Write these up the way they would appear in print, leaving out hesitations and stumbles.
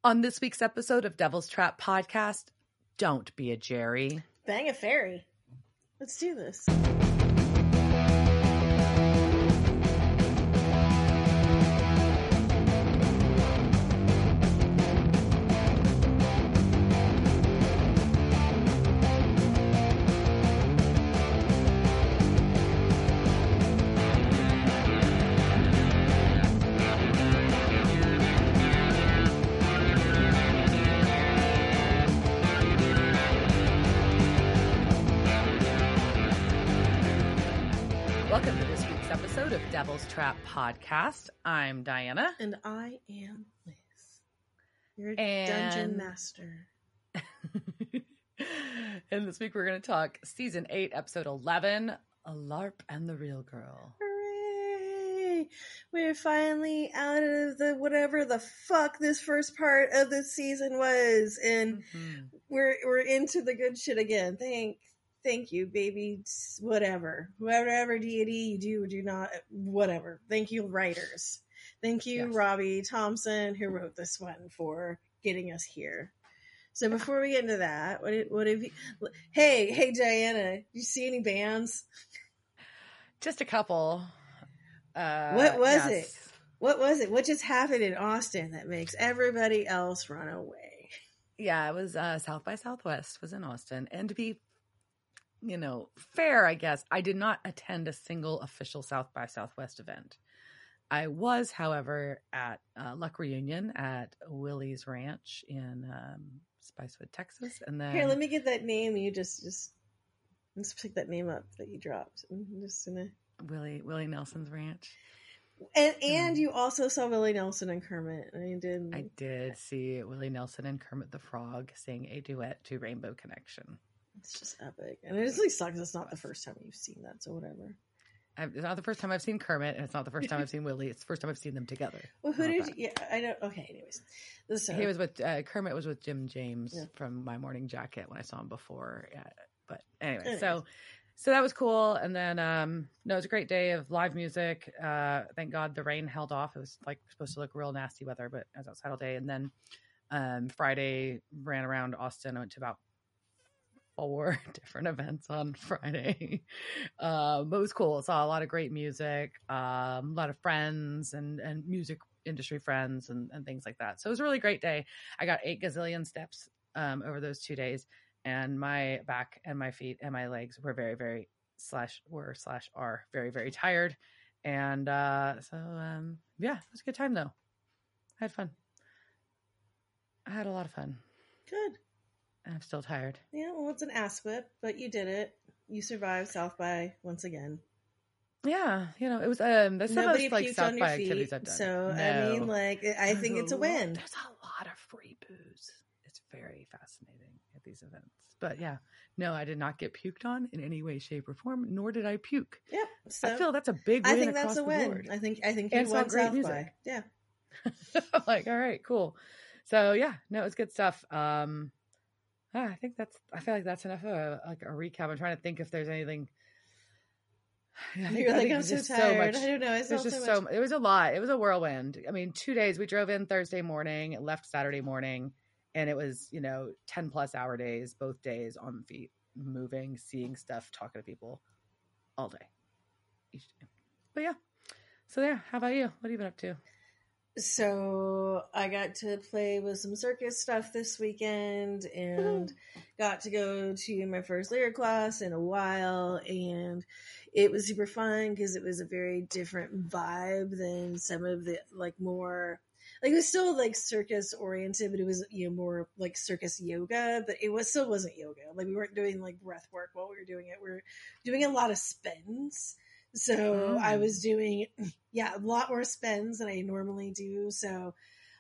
On this week's episode of Devil's Trap Podcast, don't be a Jerry. Bang a fairy. Let's do this. Welcome to this week's episode of Devil's Trap Podcast. I'm Diana. And I am Liz. You're a dungeon master. And this week we're going to talk Season 8, Episode 11, A LARP and the Real Girl. Hooray! We're finally out of the whatever the fuck this first part of the season was. And we're into the good shit again. Thank you, baby. Whatever deity you do or do not, whatever. Thank you, writers. Thank you, yes. Robbie Thompson, who wrote this one, for getting us here. So before we get into that, what have you? Hey, Diana, you see any bands? Just a couple. What was it? What was it? What just happened in Austin that makes everybody else run away? Yeah, it was South by Southwest was in Austin, and to be fair, I guess, I did not attend a single official South by Southwest event. I was, however, at Luck Reunion at Willie's Ranch in Spicewood, Texas. And then here, let me get that name. You just let's pick that name up that you dropped. Willie Nelson's Ranch. And you also saw Willie Nelson and Kermit. I did see Willie Nelson and Kermit the Frog sing a duet to Rainbow Connection. It's just epic. And it really sucks. It's not the first time you've seen that, so whatever. It's not the first time I've seen Kermit, and it's not the first time I've seen Willie. It's the first time I've seen them together. Well, who did you... Yeah, I know. Okay, anyways. He was with... Kermit was with Jim James from My Morning Jacket when I saw him before. Yeah, but anyway, so that was cool. And then, it was a great day of live music. Thank God the rain held off. It was supposed to look real nasty weather, but I was outside all day. And then Friday, ran around Austin. I went to about 4 different events on Friday. But it was cool. Saw a lot of great music, a lot of friends and music industry friends and things like that. So it was a really great day. I got 8 gazillion steps over those 2 days, and my back and my feet and my legs were very, very are very, very tired. And yeah, it was a good time though. I had fun. I had a lot of fun. Good. I'm still tired. Yeah, well, it's an ass whip, but you did it. You survived South by once again. Yeah, it was there's some Nobody of those, puked South on by your feet, activities I've done. So No. I mean, I think it's a win. There's a lot of free booze. It's very fascinating at these events. But yeah, no, I did not get puked on in any way, shape, or form, nor did I puke. Yeah, so I feel that's a big win. I think across that's a the win. board. I think you and won great South music. by. Yeah. All right, cool. So yeah, no, it's good stuff. I feel like that's enough of a recap. I'm trying to think if there's anything. I'm so tired. I don't know. I saw so much. It was a lot. It was a whirlwind. I mean, 2 days. We drove in Thursday morning, left Saturday morning, and it was 10+ hour days, both days on feet, moving, seeing stuff, talking to people, all day, each day. But yeah. So yeah, how about you? What have you been up to? So I got to play with some circus stuff this weekend and got to go to my first lyric class in a while, and it was super fun because it was a very different vibe than some of the more it was still circus oriented, but it was more like circus yoga, but still wasn't yoga. We weren't doing breath work while we were doing it. We were doing a lot of spins. So I was doing, a lot more spins than I normally do. So,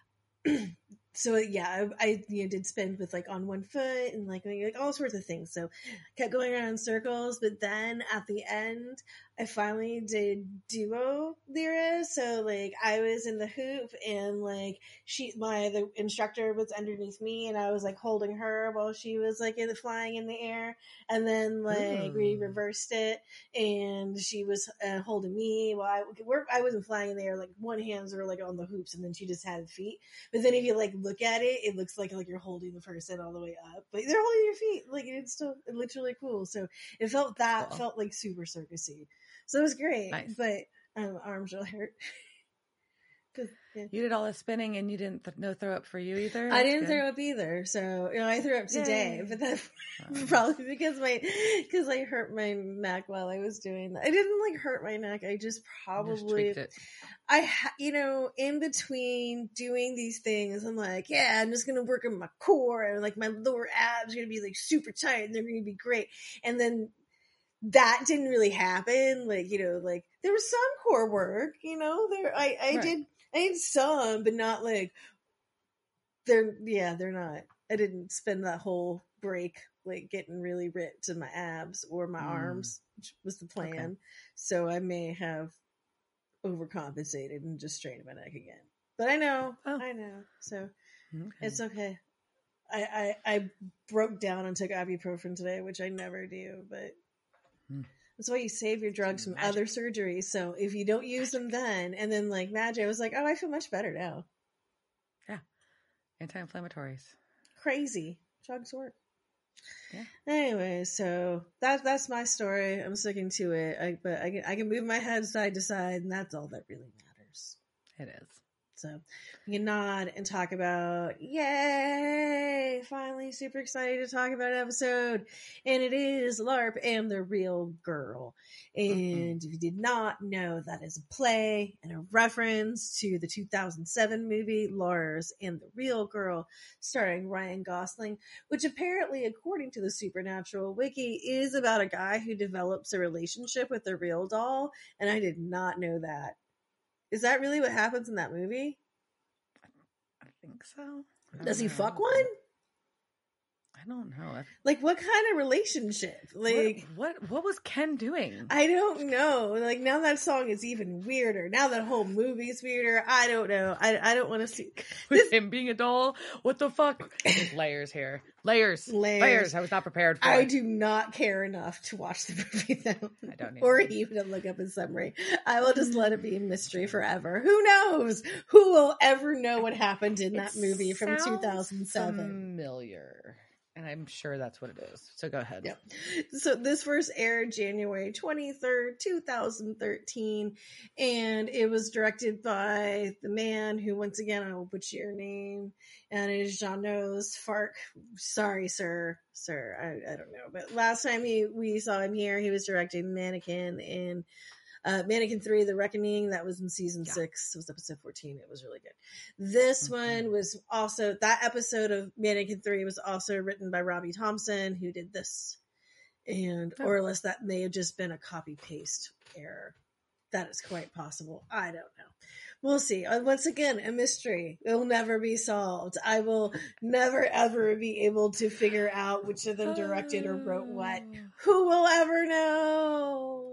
I did spin with on one foot and all sorts of things. So kept going around in circles. But then at the end, I finally did duo Lyra. So like I was in the hoop and like the instructor was underneath me and I was like holding her while she was like flying in the air. And then like we reversed it and she was holding me while I wasn't flying in the air. Like one hands were like on the hoops and then she just had feet. But then if you like look at it, it looks like you're holding the person all the way up, but they're holding your feet. Like it looks really cool. So it felt like super circusy. So it was great, nice. But arms really hurt. Yeah. You did all the spinning and you didn't no throw up for you either? I didn't throw up either. So I threw up today. Yay. But that's probably because I hurt my neck while I was doing that. I didn't like hurt my neck. I just probably in between doing these things, I'm like, yeah, I'm just gonna work on my core and like my lower abs are gonna be like super tight and they're gonna be great. And then that didn't really happen. Like, like there was some core work, I did some, but not like they're not. I didn't spend that whole break like getting really ripped in my abs or my arms, which was the plan. Okay. So I may have overcompensated and just strained my neck again. But I know. So It's okay. I broke down and took ibuprofen today, which I never do, but that's why you save your drugs from other surgeries. So if you don't use them then, and then like magic, I was like, oh, I feel much better now. Yeah. Anti-inflammatories. Crazy. Drugs work. Yeah. Anyway, so that's my story. I'm sticking to it. But I can move my head side to side, and that's all that really matters. It is. So we can nod and talk about, yay, finally super excited to talk about an episode. And it is LARP and the Real Girl. And if you did not know, that is a play and a reference to the 2007 movie Lars and the Real Girl, starring Ryan Gosling, which apparently, according to the Supernatural Wiki, is about a guy who develops a relationship with a real doll. And I did not know that. Is that really what happens in that movie? I think so. Does he fuck one? I don't know. Like, what kind of relationship? Like, what was Ken doing? I don't know. Like, now that song is even weirder. Now that whole movie's weirder. I don't know. I don't want to see with him being a doll. What the fuck? There's layers here. Layers. I was not prepared for. I do not care enough to watch the movie though. I don't need or even to look up a summary. I will just let it be a mystery forever. Who knows? Who will ever know what happened in that movie from 2007? Familiar. And I'm sure that's what it is. So go ahead. Yep. So this first aired January 23rd, 2013. And it was directed by the man who, once again, I will butcher your name. And it is Janos Fark. Sorry, sir. I don't know. But last time we saw him here, he was directing Mannequin in Mannequin 3, The Reckoning. That was in season 6. It was episode 14. It was really good. This one was also, that episode of Mannequin 3 was also written by Robbie Thompson, who did this. And, or unless that may have just been a copy paste error. That is quite possible. I don't know. We'll see. Once again, a mystery. It will never be solved. I will never ever be able to figure out which of them directed or wrote what. Who will ever know?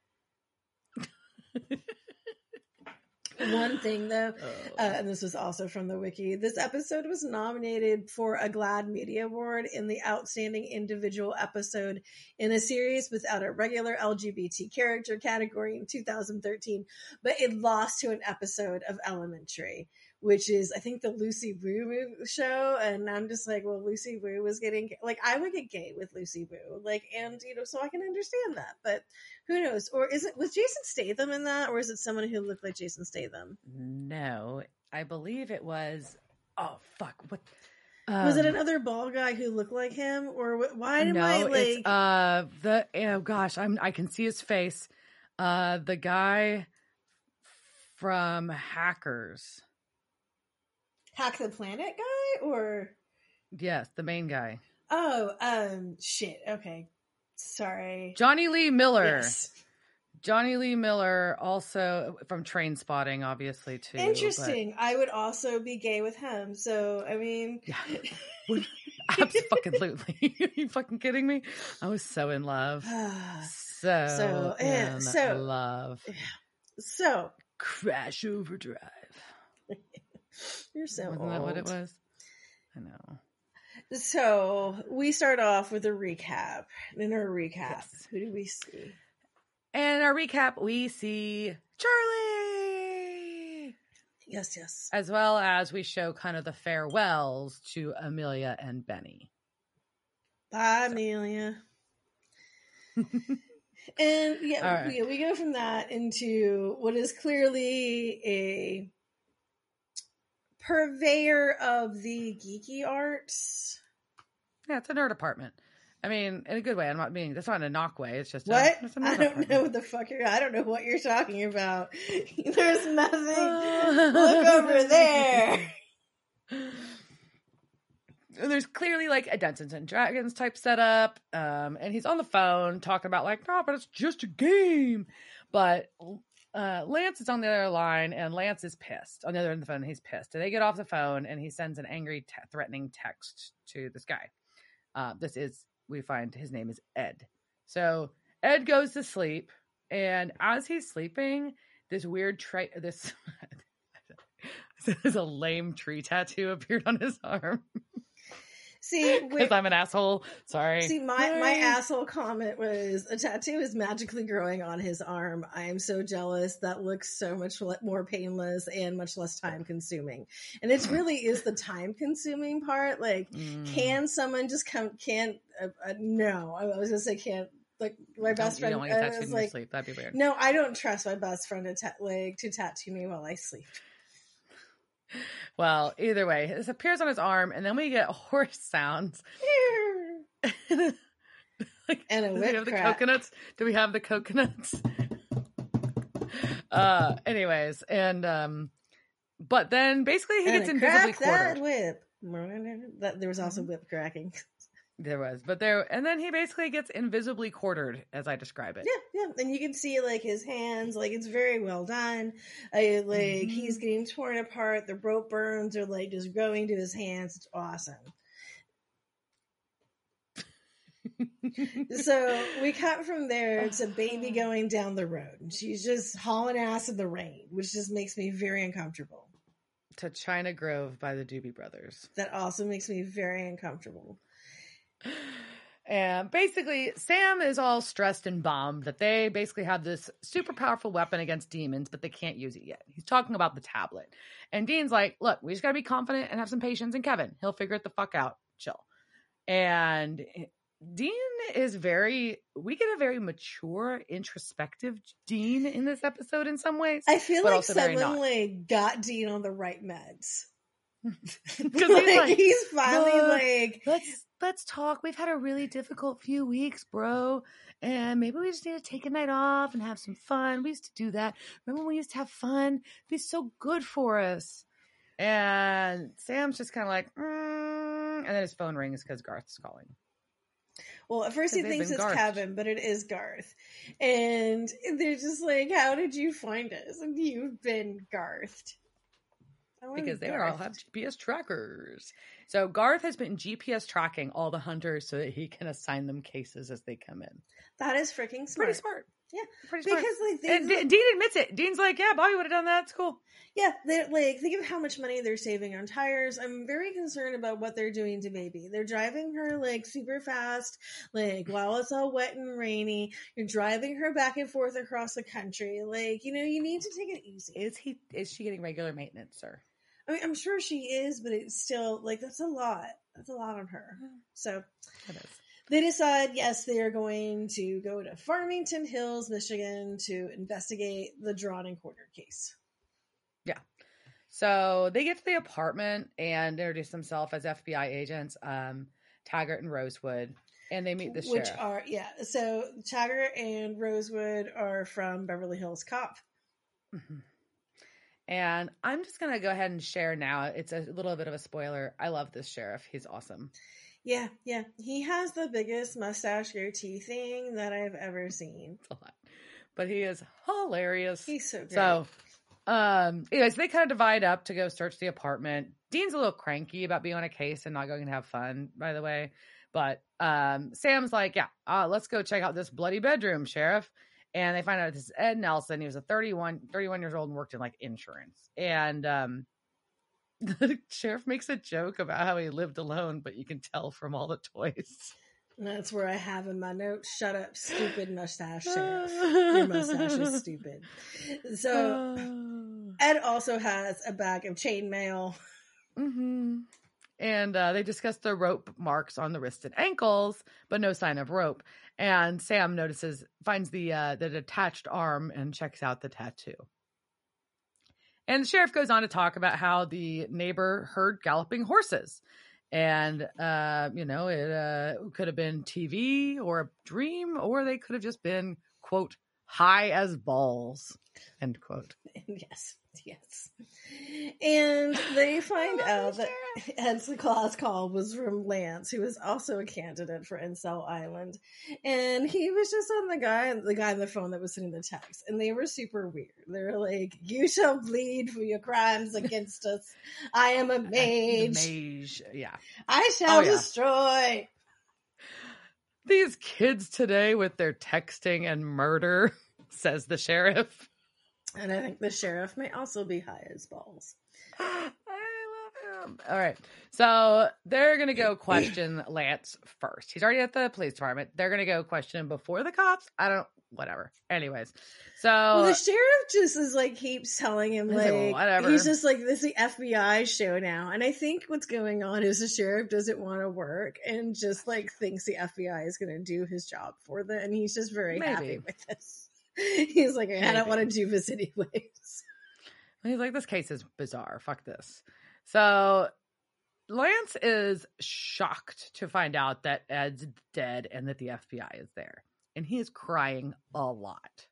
One thing though, and this was also from the wiki, this episode was nominated for a GLAAD Media Award in the Outstanding Individual Episode in a Series Without a Regular LGBT Character category in 2013, but it lost to an episode of Elementary, which is, I think, the Lucy Wu show. And I'm just like, well, Lucy Wu was getting, like, I would get gay with Lucy Wu. Like, and, so I can understand that. But who knows? Or was Jason Statham in that? Or is it someone who looked like Jason Statham? No, I believe it was, oh, fuck. What? Was it another bald guy who looked like him? Or why did I, like... oh, gosh, I can see his face. The guy from Hackers. Hack the Planet guy, or yes, the main guy. Oh, shit. Okay, sorry. Johnny Lee Miller. Yes. Johnny Lee Miller, also from Trainspotting, obviously too. Interesting. But... I would also be gay with him. So I mean, absolutely. Are you fucking kidding me? I was so in love. So in so love. So Crash Overdrive. You're so Wasn't old. that what it was? I know. So we start off with a recap. In our recap, Yes. who do we see? And in our recap, we see Charlie. Yes. As well as we show kind of the farewells to Amelia and Benny. Bye, Amelia. And right. we go from that into what is clearly a purveyor of the geeky arts. Yeah, it's a nerd apartment. I mean, in a good way. I'm not being, that's not in a knock way. It's just what? It's a I don't apartment. know what the fuck I don't know what you're talking about. There's nothing. Look over there. There's clearly like a Dungeons and Dragons type setup. And he's on the phone talking about like, no, but it's just a game. But Lance is on the other line and Lance is pissed. On the other end of the phone, he's pissed. And they get off the phone and he sends an angry, threatening text to this guy. We find his name is Ed. So Ed goes to sleep. And as he's sleeping, this weird this is a lame tree tattoo appeared on his arm. See, because I'm an asshole. Sorry. See, my asshole comment was a tattoo is magically growing on his arm. I am so jealous. That looks so much more painless and much less time consuming. And it really is the time consuming part. Like, can someone just come? No, I was gonna say can't. Like my best friend, you don't want to tattoo in your sleep. That'd be weird. No, I don't trust my best friend to tattoo me while I sleep. Well, either way, this appears on his arm, and then we get horse sounds. Like, and a whip the coconuts? Do we have the coconuts? Anyways, and but then basically he gets invisibly quartered. That whip. There was also whip cracking. There was, and then he basically gets invisibly quartered, as I describe it. Yeah, and you can see like his hands, like it's very well done. He's getting torn apart. The rope burns are like just going to his hands. It's awesome. So we cut from there to Baby going down the road. She's just hauling ass in the rain, which just makes me very uncomfortable. To China Grove by the Doobie Brothers. That also makes me very uncomfortable. And basically, Sam is all stressed and bummed that they basically have this super powerful weapon against demons, but they can't use it yet. He's talking about the tablet. And Dean's like, look, we just got to be confident and have some patience in Kevin. He'll figure it the fuck out. Chill. And Dean is we get a very mature, introspective Dean in this episode in some ways. I feel like someone got Dean on the right meds. Because he's finally let's talk. We've had a really difficult few weeks, bro. And maybe we just need to take a night off and have some fun. We used to do that. Remember when we used to have fun? It'd be so good for us. And Sam's just kind of like, and then his phone rings because Garth's calling. Well, at first he thinks it's Kevin, but it is Garth. And they're just like, how did you find us? And you've been Garthed. Because they all have GPS trackers. So Garth has been GPS tracking all the hunters so that he can assign them cases as they come in. That is freaking smart. Pretty smart. Yeah. Pretty smart. Because Dean admits it. Dean's like, yeah, Bobby would have done that. It's cool. Yeah. They're like, think of how much money they're saving on tires. I'm very concerned about what they're doing to Baby. They're driving her like super fast, like while it's all wet and rainy. You're driving her back and forth across the country. Like, you need to take it easy. Is she getting regular maintenance, sir? I mean, I'm sure she is, but it's still like that's a lot. That's a lot on her. So they decide, yes, they are going to go to Farmington Hills, Michigan, to investigate the drawn and quartered case. Yeah. So they get to the apartment and introduce themselves as FBI agents, Taggart and Rosewood, and they meet the sheriff. So Taggart and Rosewood are from Beverly Hills Cop. Mm-hmm. And I'm just going to go ahead and share now. It's a little bit of a spoiler. I love this sheriff. He's awesome. Yeah. He has the biggest mustache goatee thing that I've ever seen. It's a lot. But he is hilarious. He's so great. So, anyways, they kind of divide up to go search the apartment. Dean's a little cranky about being on a case and not going to have fun, by the way. But Sam's like, yeah, let's go check out this bloody bedroom, Sheriff. And they find out this is Ed Nelson. He was a 31 years old and worked in like insurance. And the sheriff makes a joke about how he lived alone, but you can tell from all the toys. And that's where I have in my notes, shut up, stupid mustache sheriff. Your mustache is stupid. So Ed also has a bag of chainmail. Mm-hmm. And they discuss the rope marks on the wrists and ankles, but no sign of rope. And Sam finds the detached arm and checks out the tattoo. And the sheriff goes on to talk about how the neighbor heard galloping horses. And, it could have been TV or a dream, or they could have just been, quote, high as balls, end quote. Yes. And they find out that Ed's class call was from Lance, who was also a candidate for Incel Island. And he was just on the guy on the phone that was sending the text. And they were super weird. They were like, you shall bleed for your crimes against us. I am a mage. Mage, yeah. I shall destroy. These kids today with their texting and murder, says the sheriff. And I think the sheriff may also be high as balls. I love him. All right. So they're going to go question Lance first. He's already at the police department. They're going to go question him before the cops. Whatever. Anyways. So the sheriff just is like, keeps telling him like, whatever. He's just like, this is the FBI show now. And I think what's going on is the sheriff doesn't want to work and just like thinks the FBI is going to do his job for them. And he's just very happy with this. He's like, I don't want to do this anyways. He's like, this case is bizarre. Fuck this. So Lance is shocked to find out that Ed's dead and that the FBI is there. And he is crying a lot.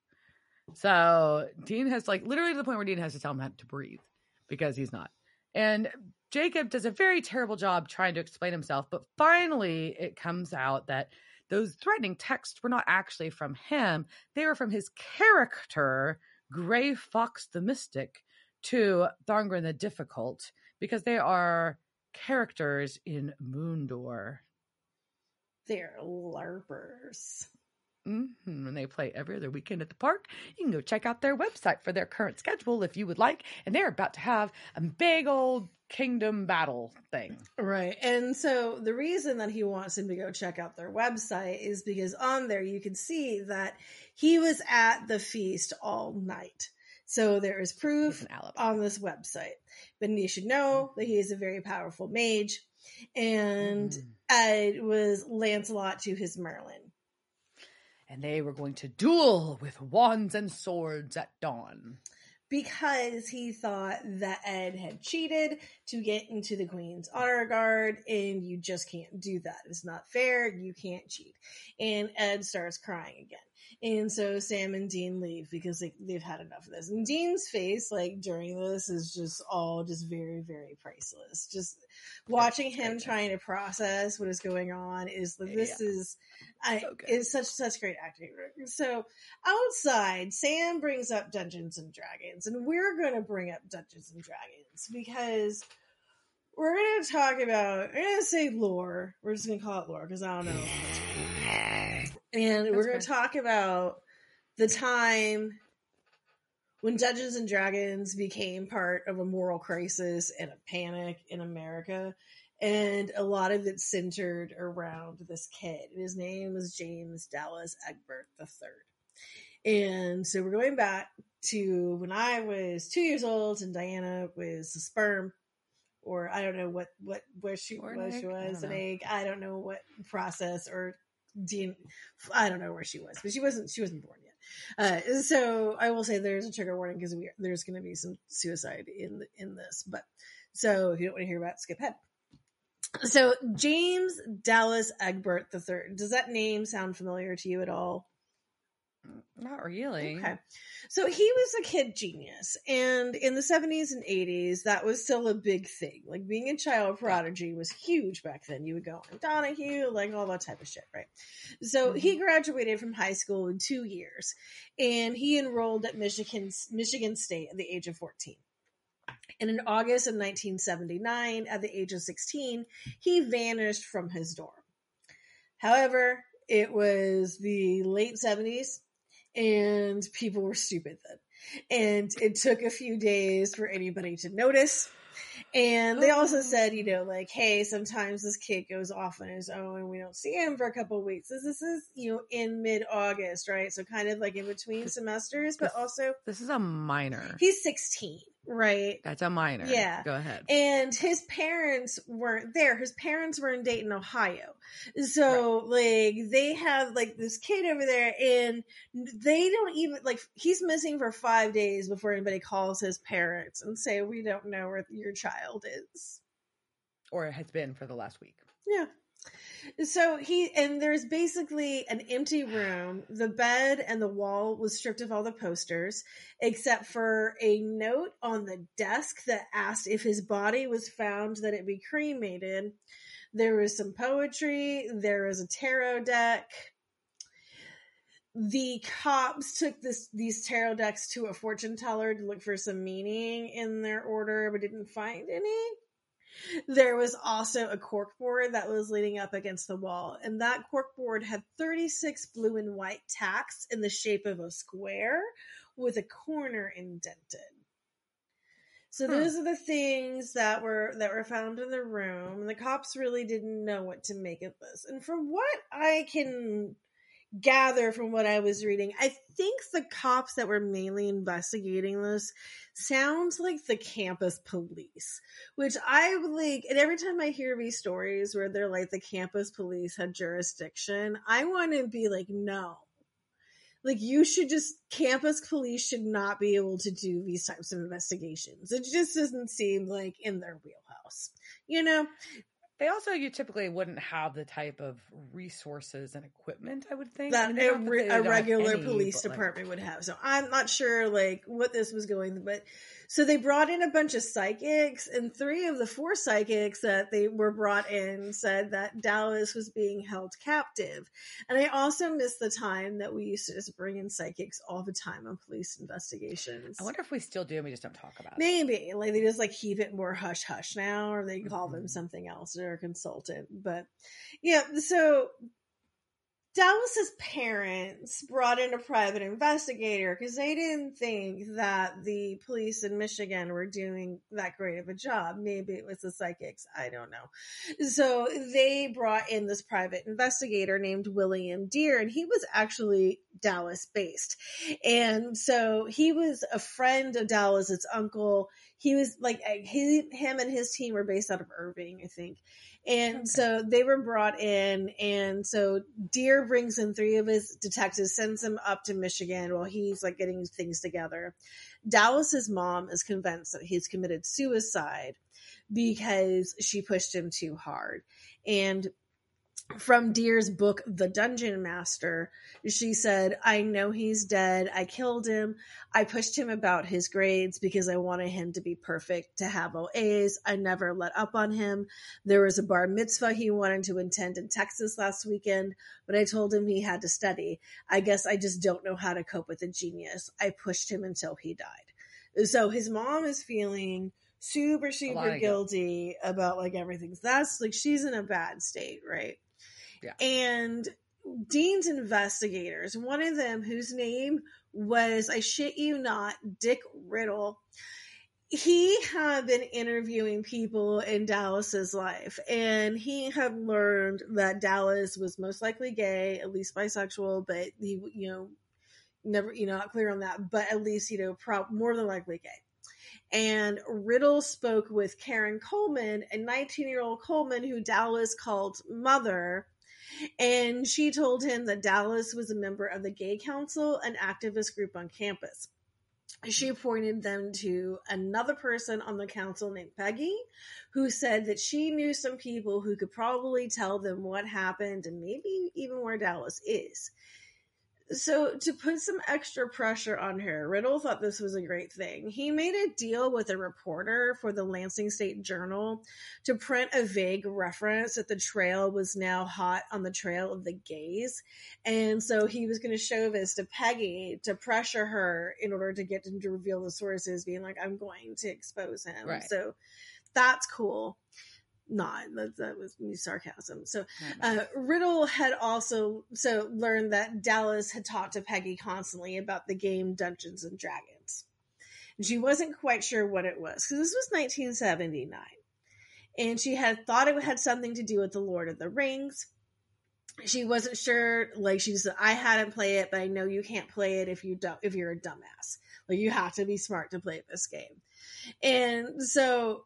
So Dean has literally to the point where Dean has to tell him how to breathe because he's not. And Jacob does a very terrible job trying to explain himself. But finally it comes out that those threatening texts were not actually from him. They were from his character, Gray Fox the Mystic, to Thorngren the Difficult, because they are characters in Moondor. They're LARPers. Mm-hmm. And they play every other weekend at the park. You can go check out their website for their current schedule if you would like. And they're about to have a big old kingdom battle thing. Right. And so the reason that he wants him to go check out their website is because on there you can see that he was at the feast all night. So there is proof on this website. But you should know that he is a very powerful mage. And it was Lancelot to his Merlin. And they were going to duel with wands and swords at dawn. Because he thought that Ed had cheated to get into the Queen's Honor Guard, and you just can't do that. It's not fair. You can't cheat. And Ed starts crying again. And so Sam and Dean leave because they've had enough of this. And Dean's face, during this, is just all just very, very priceless. Just watching him trying to process what is going on is is such great acting. So outside, Sam brings up Dungeons and Dragons, and we're going to bring up Dungeons and Dragons because we're going to talk about, I'm going to say lore. We're just going to call it lore because I don't know. And we're going to talk about the time when Dungeons and Dragons became part of a moral crisis and a panic in America. And a lot of it centered around this kid. His name was James Dallas Egbert III. And so we're going back to when I was 2 years old and Diana was a sperm. Or I don't know where she was. She was an egg. I don't know what process or Dean. I don't know where she was, but she wasn't born yet. So I will say there's a trigger warning because there's going to be some suicide in this. But so if you don't want to hear about it, skip ahead. So James Dallas Egbert III. Does that name sound familiar to you at all? Not really. Okay. So he was a kid genius. And in the 70s and 80s, that was still a big thing. Being a child prodigy was huge back then. You would go on Donahue, all that type of shit, right? So he graduated from high school in 2 years. And he enrolled at Michigan State at the age of 14. And in August of 1979, at the age of 16, he vanished from his dorm. However, it was the late 70s and people were stupid then. And it took a few days for anybody to notice. And they also said, you know, like, hey, sometimes this kid goes off on his own and we don't see him for a couple of weeks. This is, you know, in mid-August, right? So kind of like in between semesters, but also... This is a minor. He's 16, right? That's a minor. Yeah. Go ahead. And his parents weren't there. His parents were in Dayton, Ohio. So, like, they have, like, this kid over there, and they don't even, like, he's missing for 5 days before anybody calls his parents and say, we don't know where your child is. Or it has been for the last week. Yeah. So there's basically an empty room. The bed and the wall was stripped of all the posters, except for a note on the desk that asked if his body was found that it be cremated. There was some poetry. There was a tarot deck. The cops took these tarot decks to a fortune teller to look for some meaning in their order, but didn't find any. There was also a corkboard that was leaning up against the wall, and that corkboard had 36 blue and white tacks in the shape of a square with a corner indented. So those are the things that were found in the room. The cops really didn't know what to make of this. And from what I can gather from what I was reading, I think the cops that were mainly investigating this sounds like the campus police, which I like. And every time I hear these stories where they're like the campus police had jurisdiction, I want to be like, no, like campus police should not be able to do these types of investigations. It just doesn't seem like in their wheelhouse, you know? You typically wouldn't have the type of resources and equipment, I would think, that a regular police department would have. So I'm not sure like what this was going, but so they brought in a bunch of psychics, and 3 of the 4 psychics that they were brought in said that Dallas was being held captive. And I also miss the time that we used to just bring in psychics all the time on police investigations. I wonder if we still do and we just don't talk about it. Maybe like they just like keep it more hush hush now, or they call them something else or a consultant. But yeah, so Dallas's parents brought in a private investigator because they didn't think that the police in Michigan were doing that great of a job. Maybe it was the psychics. I don't know. So they brought in this private investigator named William Deere, and he was actually Dallas based. And so he was a friend of Dallas's uncle. He was like, him and his team were based out of Irving, I think. And so they were brought in, and so Deere brings in 3 of his detectives, sends them up to Michigan while he's like getting things together. Dallas's mom is convinced that he's committed suicide because she pushed him too hard. And from Deere's book, The Dungeon Master, she said, I know he's dead. I killed him. I pushed him about his grades because I wanted him to be perfect, to have OAs. I never let up on him. There was a bar mitzvah he wanted to attend in Texas last weekend, but I told him he had to study. I guess I just don't know how to cope with a genius. I pushed him until he died. So his mom is feeling super guilty about like everything. So that's like, she's in a bad state, right? Yeah. And Dean's investigators, one of them whose name was, I shit you not, Dick Riddle, he had been interviewing people in Dallas's life, and he had learned that Dallas was most likely gay, at least bisexual, but he, never, not clear on that, but at least, more than likely gay. And Riddle spoke with Karen Coleman, a 19-year-old Coleman who Dallas called mother. And she told him that Dallas was a member of the Gay Council, an activist group on campus. She pointed them to another person on the council named Peggy, who said that she knew some people who could probably tell them what happened and maybe even where Dallas is. So to put some extra pressure on her, Riddle thought this was a great thing. He made a deal with a reporter for the Lansing State Journal to print a vague reference that the trail was now hot on the trail of the gays. And so he was going to show this to Peggy to pressure her in order to get him to reveal the sources, being like, I'm going to expose him. Right. So that's cool. not. That was sarcasm. So Riddle had also learned that Dallas had talked to Peggy constantly about the game Dungeons and Dragons. And she wasn't quite sure what it was, because this was 1979. And she had thought it had something to do with the Lord of the Rings. She wasn't sure. Like, she said, I hadn't played it, but I know you can't play it if you're a dumbass. Like, you have to be smart to play this game. And so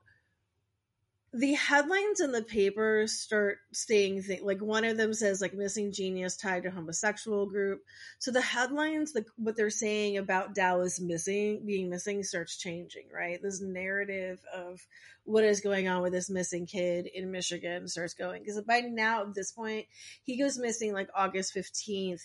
the headlines in the paper start saying like, one of them says like missing genius tied to homosexual group. So the headlines, what they're saying about Dallas being missing starts changing, right? This narrative of what is going on with this missing kid in Michigan starts going, because by now at this point he goes missing like August 15th.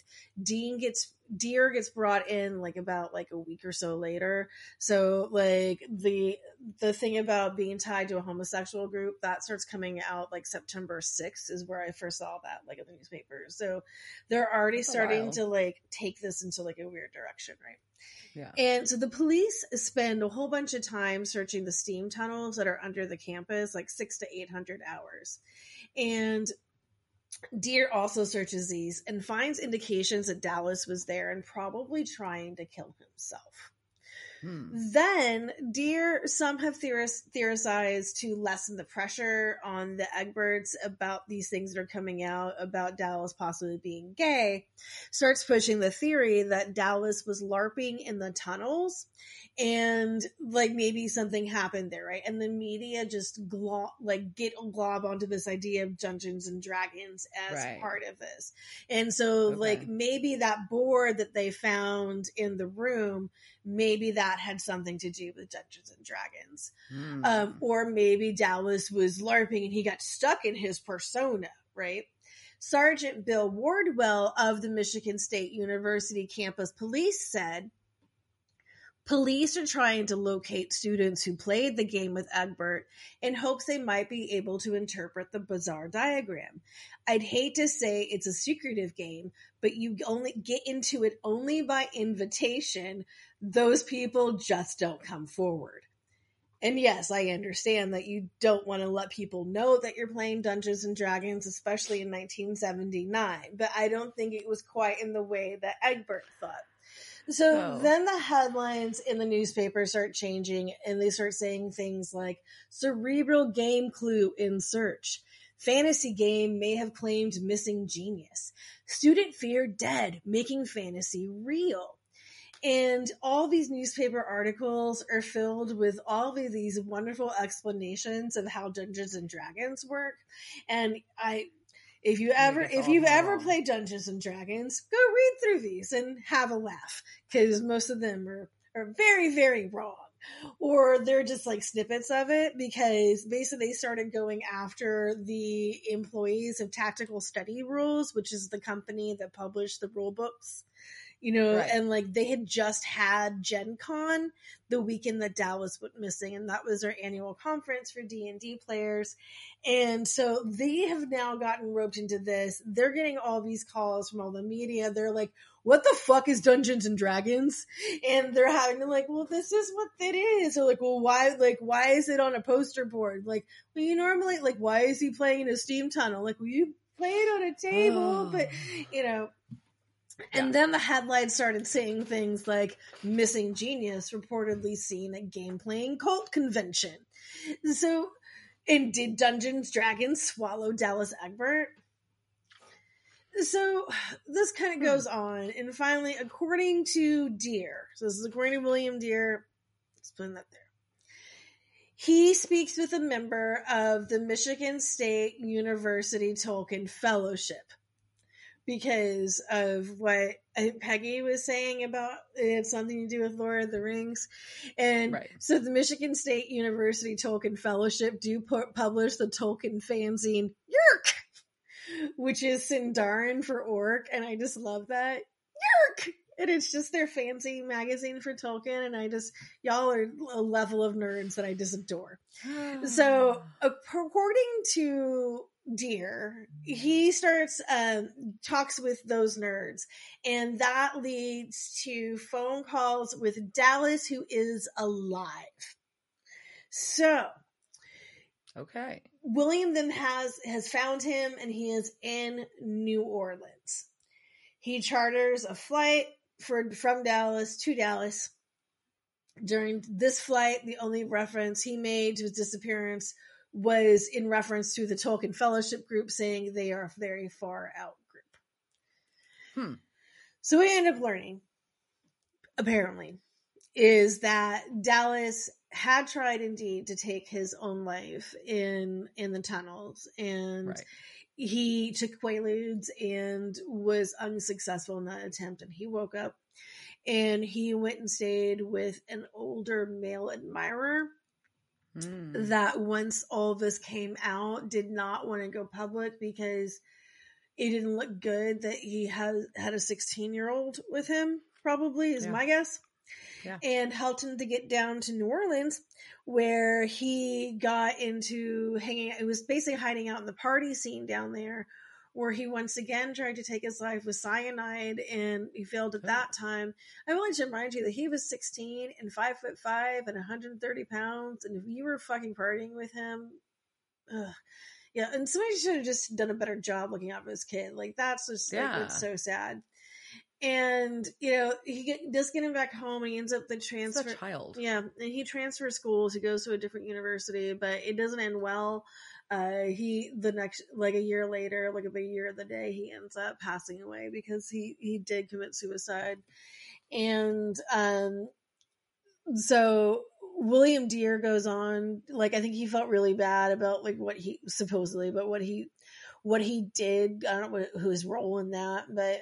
Deer gets brought in like about like a week or so later. So like the thing about being tied to a homosexual group, that starts coming out like September 6th is where I first saw that, like in the newspapers. So they're already starting to like take this into like a weird direction, right? Yeah. And so the police spend a whole bunch of time searching the steam tunnels that are under the campus, like 600 to 800 hours. And Deer also searches these and finds indications that Dallas was there and probably trying to kill himself. Then some have theorized to lessen the pressure on the Egberts about these things that are coming out about Dallas possibly being gay, starts pushing the theory that Dallas was LARPing in the tunnels and like maybe something happened there, right? And the media just get a glob onto this idea of Dungeons and Dragons as part of this. And so like maybe that board that they found in the room, maybe that had something to do with Dungeons and Dragons. Or maybe Dallas was LARPing and he got stuck in his persona, right? Sergeant Bill Wardwell of the Michigan State University campus police said, police are trying to locate students who played the game with Egbert in hopes they might be able to interpret the bizarre diagram. I'd hate to say it's a secretive game, but you only get into it only by invitation. Those people just don't come forward. And yes, I understand that you don't want to let people know that you're playing Dungeons and Dragons, especially in 1979, but I don't think it was quite in the way that Egbert thought. So then the headlines in the newspaper start changing and they start saying things like cerebral game clue in search. Fantasy game may have claimed missing genius. Student fear dead, making fantasy real. And all these newspaper articles are filled with all of these wonderful explanations of how Dungeons and Dragons work. And if you've ever played Dungeons and Dragons, go read through these and have a laugh, because most of them are very, very wrong, or they're just like snippets of it, because basically they started going after the employees of Tactical Study Rules, which is the company that published the rule books. And like they had just had Gen Con the weekend that Dallas went missing, and that was their annual conference for D&D players. And so they have now gotten roped into this. They're getting all these calls from all the media. They're like, what the fuck is Dungeons and Dragons? And they're having to like, well, this is what it is. So like, well, why is it on a poster board? Like, well, you normally, like, why is he playing in a steam tunnel? Like, well, you play it on a table, but And then the headlines started saying things like missing genius reportedly seen at game playing cult convention. So, and did Dungeons Dragons swallow Dallas Egbert? So this kind of goes on, and finally, according to Deer, so this is according to William Deer, let's put that there. He speaks with a member of the Michigan State University Tolkien Fellowship, because of what Peggy was saying about it had something to do with Lord of the Rings. And so the Michigan State University Tolkien Fellowship do publish the Tolkien fanzine Yerk, which is Sindarin for orc. And I just love that. Yerk! And it's just their fancy magazine for Tolkien. And y'all are a level of nerds that I just adore. So according to Deer, he starts talks with those nerds, and that leads to phone calls with Dallas, who is alive. So Okay. William then has found him, and he is in New Orleans. He charters a flight from Dallas to Dallas. During this flight, the only reference he made to his disappearance was in reference to the Tolkien Fellowship group, saying they are a very far out group. So we end up learning, apparently, is that Dallas had tried indeed to take his own life in the tunnels, and he took Quaaludes and was unsuccessful in that attempt, and he woke up and he went and stayed with an older male admirer that, once all this came out, did not want to go public because it didn't look good that he had a 16-year-old with him, probably, is my guess. Yeah. And helped him to get down to New Orleans, where he got into hanging out. It was basically hiding out in the party scene down there, where he once again tried to take his life with cyanide, and he failed at that time. I wanted to remind you that he was 16 and 5'5" and 130 pounds, and if you were fucking partying with him, yeah, and somebody should have just done a better job looking out for his kid. Like, that's just it's so sad. And, he does get him back home, and he ends up the transfer. It's a child. Yeah, and he transfers schools. He goes to a different university, but it doesn't end well. A year later, like a year of the day, he ends up passing away because he did commit suicide. And so William Dear goes on, I think he felt really bad about what he did. I don't know who his role in that, but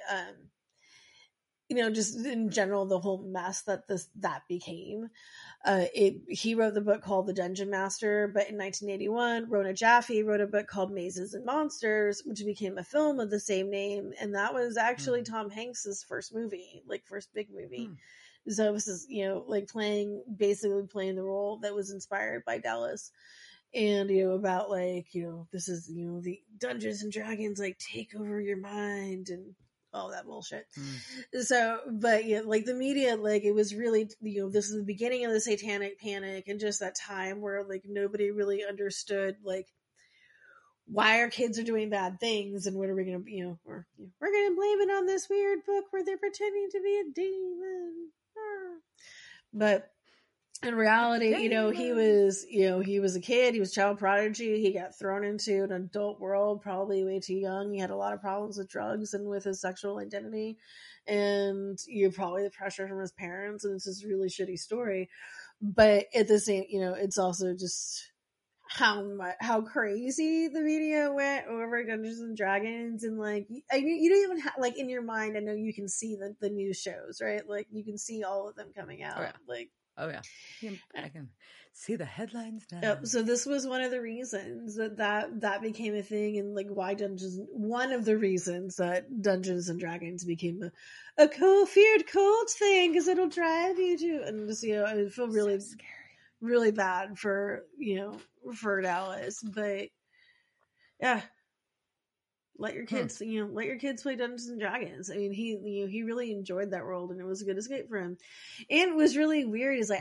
just in general, the whole mess that became. He wrote the book called The Dungeon Master, but in 1981, Rona Jaffe wrote a book called Mazes and Monsters, which became a film of the same name, and that was actually Tom Hanks's first movie, first big movie. So this is, playing the role that was inspired by Dallas. And, about this is, the Dungeons and Dragons, take over your mind and all that bullshit. So, but the media, it was really, this is the beginning of the Satanic Panic, and just that time where nobody really understood why our kids are doing bad things, and what are we gonna, we're gonna blame it on this weird book where they're pretending to be a demon. But in reality, he was a kid. He was a child prodigy. He got thrown into an adult world probably way too young. He had a lot of problems with drugs and with his sexual identity, and probably the pressure from his parents. And it's this really shitty story. But at the same, it's also just how crazy the media went over Dungeons and Dragons, and you don't even have in your mind. I know you can see the news shows, right? You can see all of them coming out. Oh yeah, I can see the headlines now. Yep. So this was one of the reasons that became a thing, and why one of the reasons that Dungeons and Dragons became a feared cult thing, because it'll drive you to, and just I feel really so scary, really bad for for Dallas, but yeah. Let your kids, let your kids play Dungeons and Dragons. I mean, he really enjoyed that world, and it was a good escape for him. And it was really weird is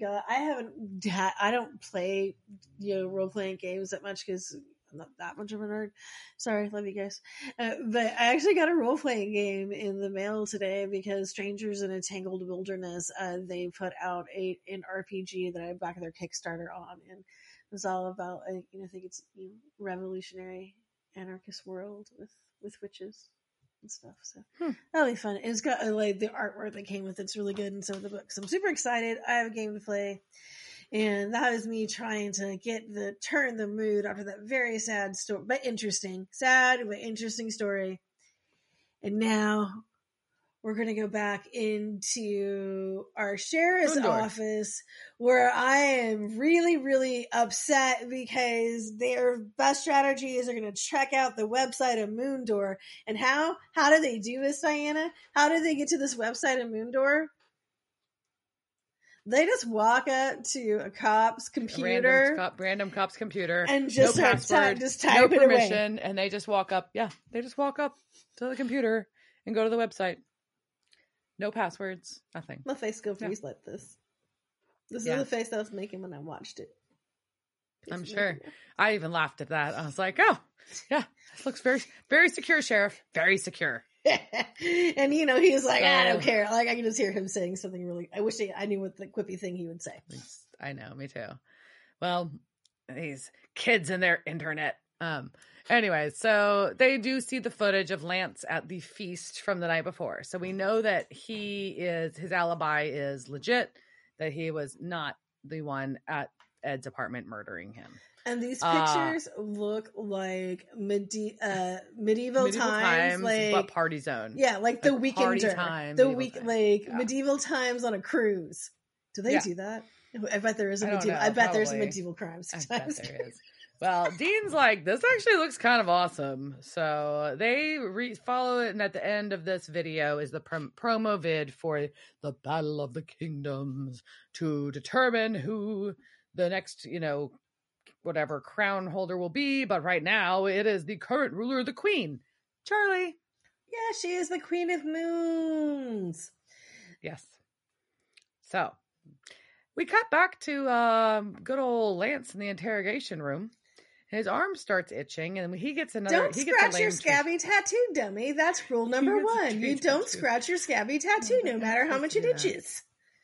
I don't play, role playing games that much because I'm not that much of a nerd. Sorry, love you guys. But I actually got a role playing game in the mail today because Strangers in a Tangled Wilderness, they put out an RPG that I backed their Kickstarter on, and it's all about, I think it's revolutionary anarchist world with witches and stuff, so that'll be fun. It's got the artwork that came with it's really good, and so the books. I'm super excited. I have a game to play, and that was me trying to turn the mood after that very sad story, but interesting story. And now we're going to go back into our sheriff's office, where I am really, really upset because their best strategy is they're going to check out the website of Moondor. And how do they do this, Diana? How did they get to this website of Moondor? They just walk up to a cop's computer, random cop's computer, and just no password, just type no permission, away. And they just walk up. Yeah, they just walk up to the computer and go to the website. No passwords, nothing. My face go freeze like this. This is the face I was making when I watched it. I'm sure. I even laughed at that. I was like, oh, yeah, this looks very, very secure, Sheriff. Very secure. And, you know, he was like, I don't care. Like, I can just hear him saying something really, I wish I knew what the quippy thing he would say. I know, me too. Well, these kids and their internet. Anyway, so they do see the footage of Lance at the feast from the night before. So we know that his alibi is legit, that he was not the one at Ed's apartment murdering him. And these pictures look like medieval times, like but party zone. Yeah, like the Weekender, medieval times on a cruise. Do they do that? I bet there is a medieval. I bet there's a medieval crimes. I bet there is. Well, Dean's like, this actually looks kind of awesome. So they follow it, and at the end of this video is the promo vid for the Battle of the Kingdoms to determine who the next, whatever crown holder will be. But right now, it is the current ruler, the Queen, Charlie. Yeah, she is the Queen of Moons. Yes. So we cut back to good old Lance in the interrogation room. His arm starts itching, and he gets another. Don't scratch your scabby tattoo, dummy. That's rule number one. You don't scratch your scabby tattoo, no matter how much it itches.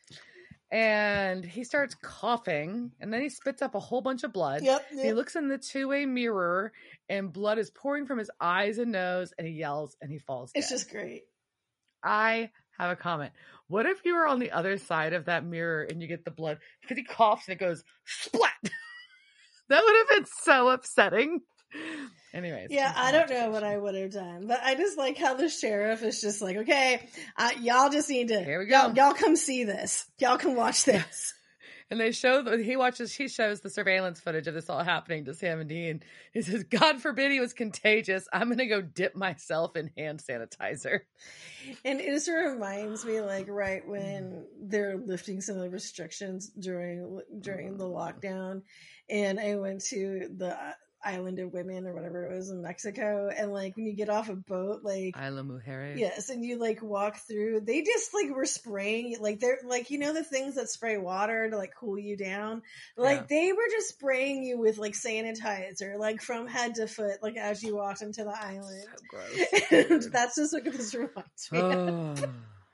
And he starts coughing, and then he spits up a whole bunch of blood. Yep. He looks in the two-way mirror, and blood is pouring from his eyes and nose, and he yells, and he falls dead. It's just great. I have a comment. What if you were on the other side of that mirror and you get the blood? Because he coughs and it goes splat. That would have been so upsetting. Anyways. Yeah, I don't know what I would have done. But I just like how the sheriff is just like, okay, y'all just need to, here we go. Y'all come see this. Y'all come watch this. And he shows the surveillance footage of this all happening to Sam and Dean. He says, God forbid he was contagious. I'm going to go dip myself in hand sanitizer. And it just reminds me, like, right when they're lifting some of the restrictions during the lockdown. And I went to the Island of Women or whatever it was in Mexico, and like when you get off a boat, like Isla Mujeres, yes, and you like walk through, they just like were spraying, like they're like, the things that spray water to like cool you down, like they were just spraying you with like sanitizer, like from head to foot, like as you walked into the island. So gross. And that's just what this reminds me of.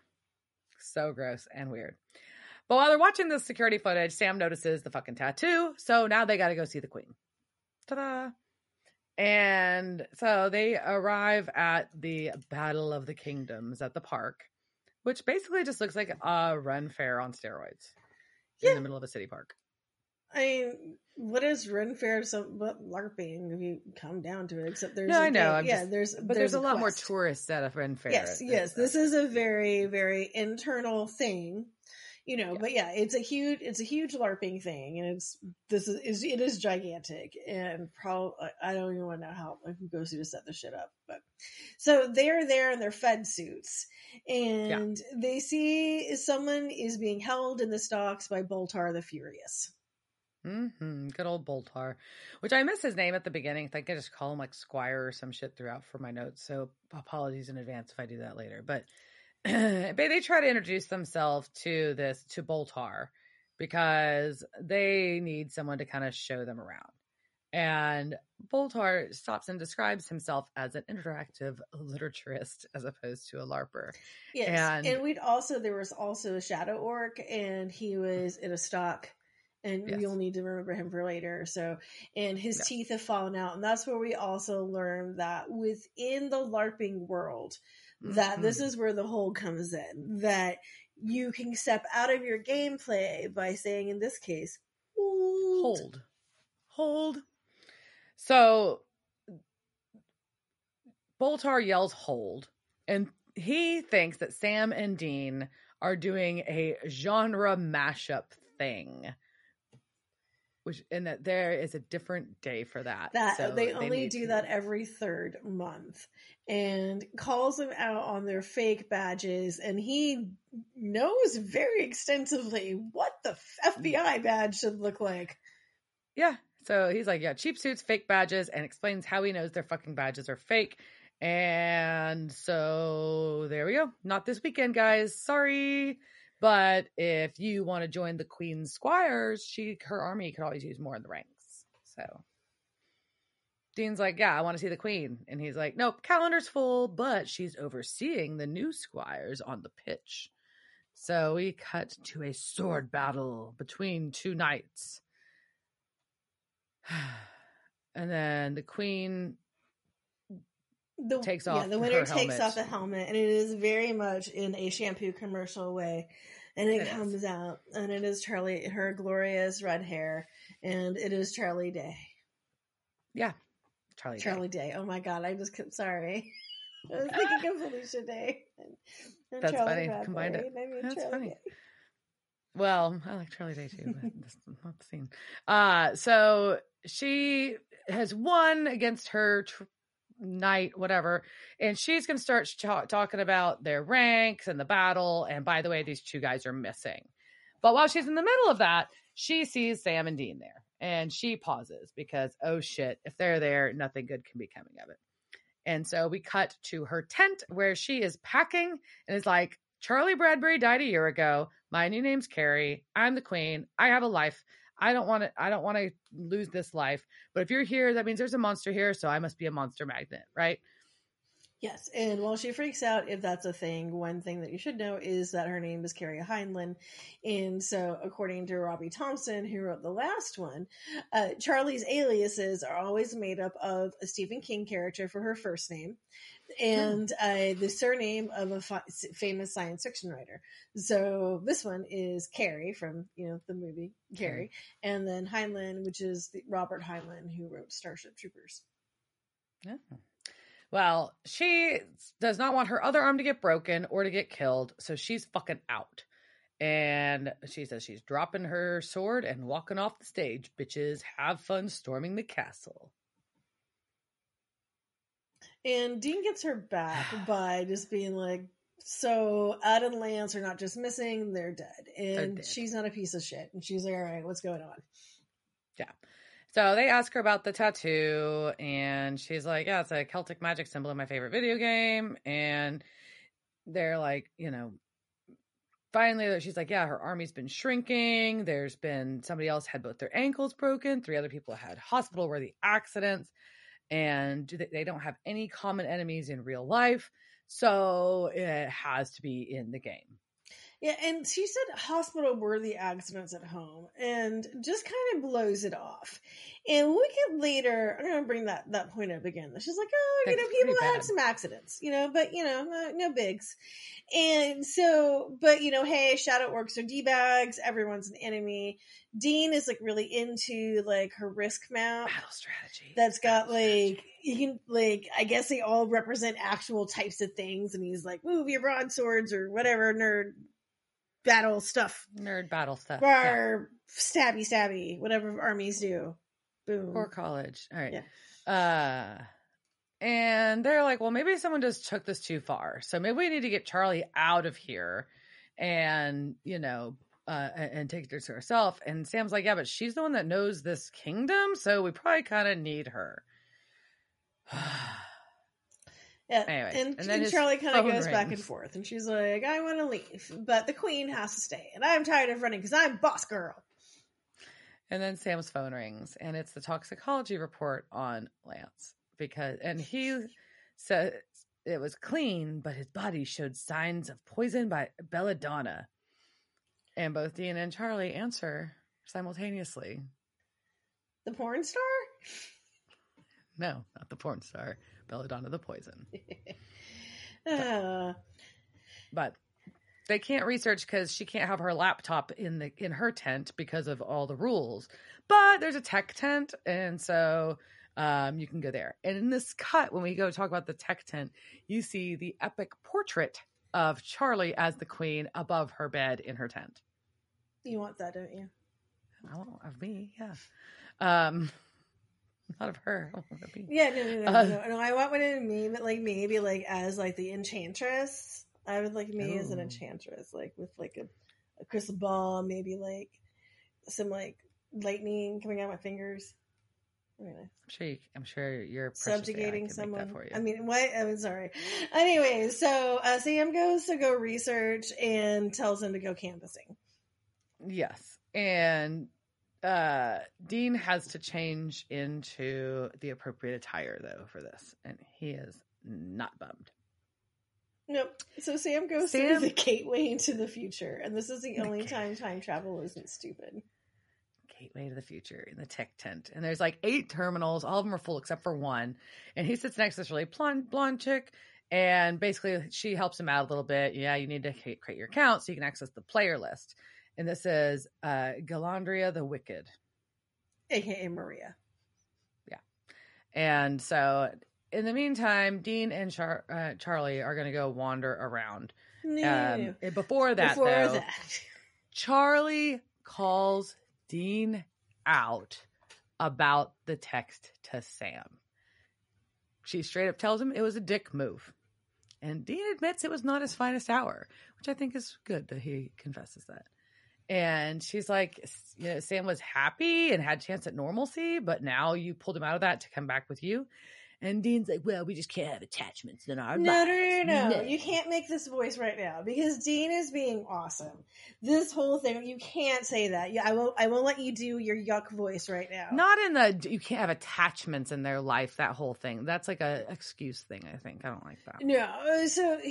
So gross and weird. But while they're watching the security footage, Sam notices the fucking tattoo, so now they got to go see the Queen. Ta-da! And so they arrive at the Battle of the Kingdoms at the park, which basically just looks like a Ren Fair on steroids in the middle of a city park. I mean, what is Ren Fair but LARPing if you come down to it? Except there's there's a lot more tourists at a Ren Fair. Yes. This is a very, very internal thing. But yeah, it's a huge LARPing thing, and it is gigantic, and probably I don't even want to know who goes through to set this shit up, but so they're there in their Fed suits, and they see someone is being held in the stocks by Boltar the Furious. Good old Boltar, which I missed his name at the beginning. I think I just call him like Squire or some shit throughout for my notes, so apologies in advance if I do that later, but. They try to introduce themselves to Boltar because they need someone to kind of show them around. And Boltar stops and describes himself as an interactive literaturist as opposed to a LARPer. Yes, and there was also a Shadow Orc, and he was in a stock. And we'll need to remember him for later. So, and his teeth have fallen out. And that's where we also learn that within the LARPing world, that this is where the hold comes in. That you can step out of your gameplay by saying, in this case, hold. So, Boltar yells hold. And he thinks that Sam and Dean are doing a genre mashup thing. And that there is a different day for that. So they only do that every third month, and calls them out on their fake badges. And he knows very extensively what the FBI badge should look like. Yeah. So he's like, cheap suits, fake badges, and explains how he knows their fucking badges are fake. And so there we go. Not this weekend, guys. Sorry. But if you want to join the Queen's Squires, her army could always use more in the ranks. So Dean's like, yeah, I want to see the queen. And he's like, nope, calendar's full, but she's overseeing the new squires on the pitch. So we cut to a sword battle between two knights. And then the queen takes off the winner takes off the helmet, and it is very much in a shampoo commercial way. And it comes out, and it is Charlie, her glorious red hair, and it is Charlie Day. Yeah. Charlie Day. Oh my God. I just kept, sorry. I was thinking of Felicia Day. And that's Charlie funny. Combined it. That's Charlie funny. Day. Well, I like Charlie Day too, but that's not the scene. So she has won against her knight, whatever, and she's going to start talking about their ranks and the battle. And by the way, these two guys are missing. But while she's in the middle of that, she sees Sam and Dean there. And she pauses because, oh shit, if they're there, nothing good can be coming of it. And so we cut to her tent where she is packing and is like, Charlie Bradbury died a year ago. My new name's Carrie. I'm the queen. I have a life. I don't want to lose this life. But if you're here, that means there's a monster here. So I must be a monster magnet, right? Yes, and while she freaks out, if that's a thing, one thing that you should know is that her name is Carrie Heinlein. And so, according to Robbie Thompson, who wrote the last one, Charlie's aliases are always made up of a Stephen King character for her first name and the surname of a famous science fiction writer. So this one is Carrie from, the movie Carrie, and then Heinlein, which is Robert Heinlein, who wrote Starship Troopers. Yeah. Well, she does not want her other arm to get broken or to get killed, so she's fucking out. And she says she's dropping her sword and walking off the stage. Bitches, have fun storming the castle. And Dean gets her back by just being like, so Ad and Lance are not just missing, they're dead. And she's not a piece of shit. And she's like, all right, what's going on? Yeah. So they ask her about the tattoo, and she's like, yeah, it's a Celtic magic symbol in my favorite video game. And they're like, finally, she's like, yeah, her army's been shrinking. There's been somebody else had both their ankles broken. 3 other people had hospital-worthy accidents. And they don't have any common enemies in real life. So it has to be in the game. Yeah, and she said hospital-worthy accidents at home, and just kind of blows it off. And we'll get later, I'm going to bring that point up again. She's like, people had some accidents, but, no bigs. And so, but, hey, shadow orcs are D-bags, everyone's an enemy. Dean is, really into, her risk map. Battle strategy. That's got, you can, I guess they all represent actual types of things, and he's like, move your broadswords or whatever, nerd battle stuff. Nerd battle stuff. Or stabby, whatever armies do. Boom. Or college. All right. Yeah. And they're like, well, maybe someone just took this too far. So maybe we need to get Charlie out of here and, and take it to herself. And Sam's like, yeah, but she's the one that knows this kingdom. So we probably kind of need her. Yeah, anyway, and then Charlie kind of goes back and forth, and she's like, I want to leave, but the queen has to stay, and I'm tired of running because I'm boss girl. And then Sam's phone rings, and it's the toxicology report on Lance, and he said it was clean, but his body showed signs of poison by belladonna. And both Dean and Charlie answer simultaneously. The porn star? No, not the porn star. Belladonna the poison. But they can't research because she can't have her laptop in her tent because of all the rules. But there's a tech tent, and so you can go there. And in this cut, when we go talk about the tech tent, you see the epic portrait of Charlie as the queen above her bed in her tent. You want that, don't you? I want of me, yeah. Not of her. Yeah, no. I want one of me, but maybe as the enchantress. I would like me as an enchantress, with a crystal ball, maybe some lightning coming out of my fingers. Anyway. I'm sure you're subjugating someone. For you. I mean, what? I'm sorry. Anyway, so Sam goes to go research and tells him to go canvassing. Yes, and Dean has to change into the appropriate attire though for this, and he is not bummed. Nope. So Sam goes through the gateway into the future, and this is the only time travel isn't stupid. Gateway to the future in the tech tent, and there's like 8 terminals. All of them are full except for one, and he sits next to this really blonde chick, and basically she helps him out a little bit. Yeah, you need to create your account so you can access the player list, and this is Galandria the Wicked, aka Maria. Yeah, and so in the meantime, Dean and Charlie are going to go wander around. No. Before that, Charlie calls Dean out about the text to Sam. She straight up tells him it was a dick move. And Dean admits it was not his finest hour, which I think is good that he confesses that. And she's like, Sam was happy and had a chance at normalcy, but now you pulled him out of that to come back with you. And Dean's like, well, we just can't have attachments in our lives. No. You can't make this voice right now because Dean is being awesome. This whole thing, you can't say that. Yeah, I won't let you do your yuck voice right now. Not in the, you can't have attachments in their life, that whole thing. That's like a excuse thing, I think. I don't like that. No, so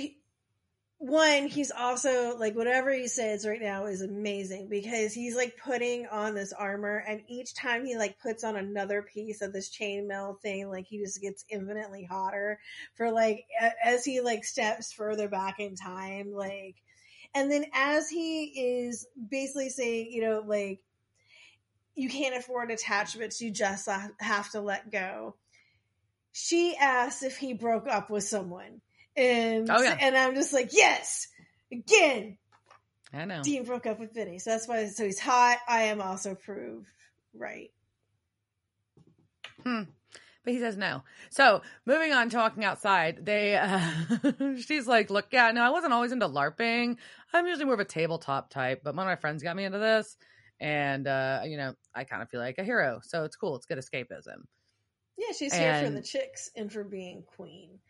he's also like, whatever he says right now is amazing because he's like putting on this armor, and each time he like puts on another piece of this chainmail thing, like he just gets infinitely hotter for like as he like steps further back in time, like, and then as he is basically saying, like, you can't afford attachments, you just have to let go. She asks if he broke up with someone. And I'm just like, yes, again. I know. Dean broke up with Vinny. So that's why, so he's hot. I am also proved right. But he says no. So moving on, talking outside, she's like, look, yeah, no, I wasn't always into LARPing. I'm usually more of a tabletop type, but one of my friends got me into this. And, I kind of feel like a hero. So it's cool. It's good escapism. Yeah, she's here for the chicks and for being queen.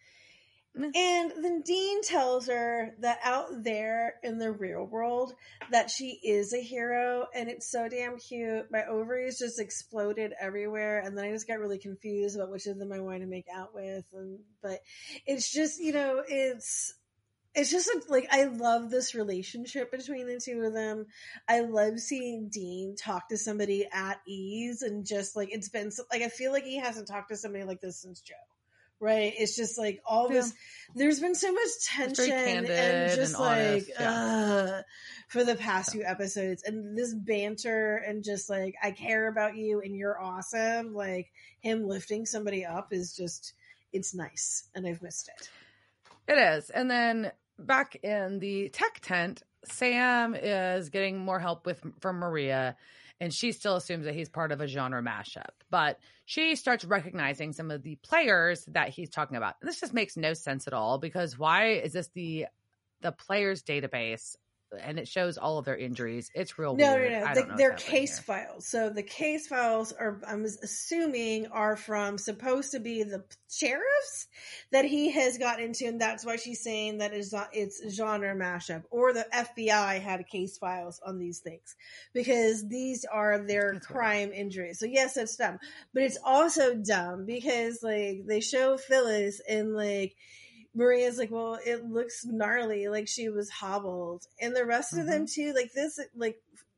And then Dean tells her that out there in the real world that she is a hero, and it's so damn cute. My ovaries just exploded everywhere, and then I just got really confused about which of them I wanted to make out with. But it's just, it's just like I love this relationship between the two of them. I love seeing Dean talk to somebody at ease, and just like it's been like I feel like he hasn't talked to somebody like this since Joe. Right, it's just like all this. There's been so much tension and just and like honest, for the past few episodes, and this banter and just like I care about you and you're awesome. Like him lifting somebody up is just it's nice, and I've missed it. It is, and then back in the tech tent, Sam is getting more help from Maria. And she still assumes that he's part of a genre mashup. But she starts recognizing some of the players that he's talking about. And this just makes no sense at all, because why is this the players database? And it shows all of their injuries. It's real weird. No. They're case files. So the case files are, I'm assuming, are from supposed to be the sheriffs that he has got into, and that's why she's saying that it's genre mashup. Or the FBI had case files on these things because these are their crime injuries. So yes, it's dumb, but it's also dumb because like they show Phyllis and like. Maria's like, well, it looks gnarly, like she was hobbled, and the rest of them too. Like this, like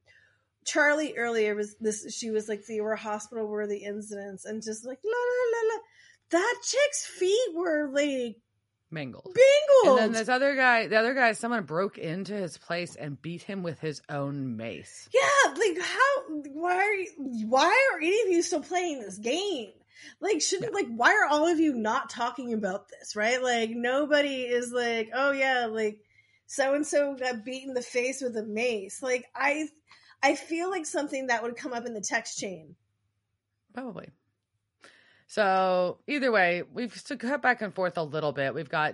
Charlie earlier was this. She was like, they were hospital worthy incidents, and just like la la la la. That chick's feet were like mangled. And then this other guy, someone broke into his place and beat him with his own mace. Yeah, like why are any of you still playing this game? Like, why are all of you not talking about this, right? Like, nobody is like, oh yeah, like, so-and-so got beat in the face with a mace. Like, I feel like something that would come up in the text chain. Probably. So, either way, we've still cut back and forth a little bit. We've got,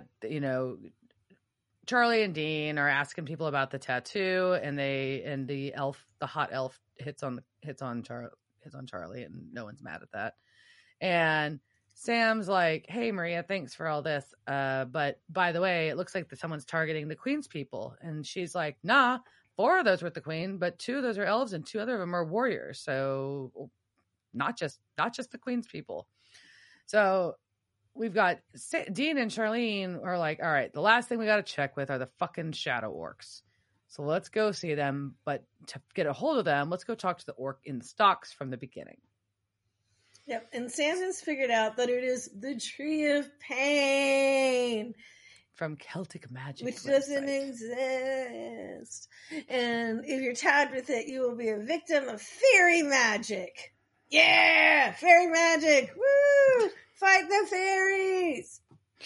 Charlie and Dean are asking people about the tattoo, and the hot elf hits on Charlie, and no one's mad at that. And Sam's like, hey, Maria, thanks for all this. But by the way, it looks like someone's targeting the Queen's people. And she's like, nah, 4 of those were the queen, but 2 of those are elves and 2 other of them are warriors. So not just the queen's people. So we've got Dean and Charlene are like, all right, the last thing we got to check with are the fucking shadow orcs. So let's go see them. But to get a hold of them, let's go talk to the orc in the stocks from the beginning. Yep. And Sam has figured out that it is the Tree of Pain. From Celtic Magic. Which doesn't exist. And if you're tagged with it, you will be a victim of fairy magic. Yeah! Fairy magic! Woo! Fight the fairies!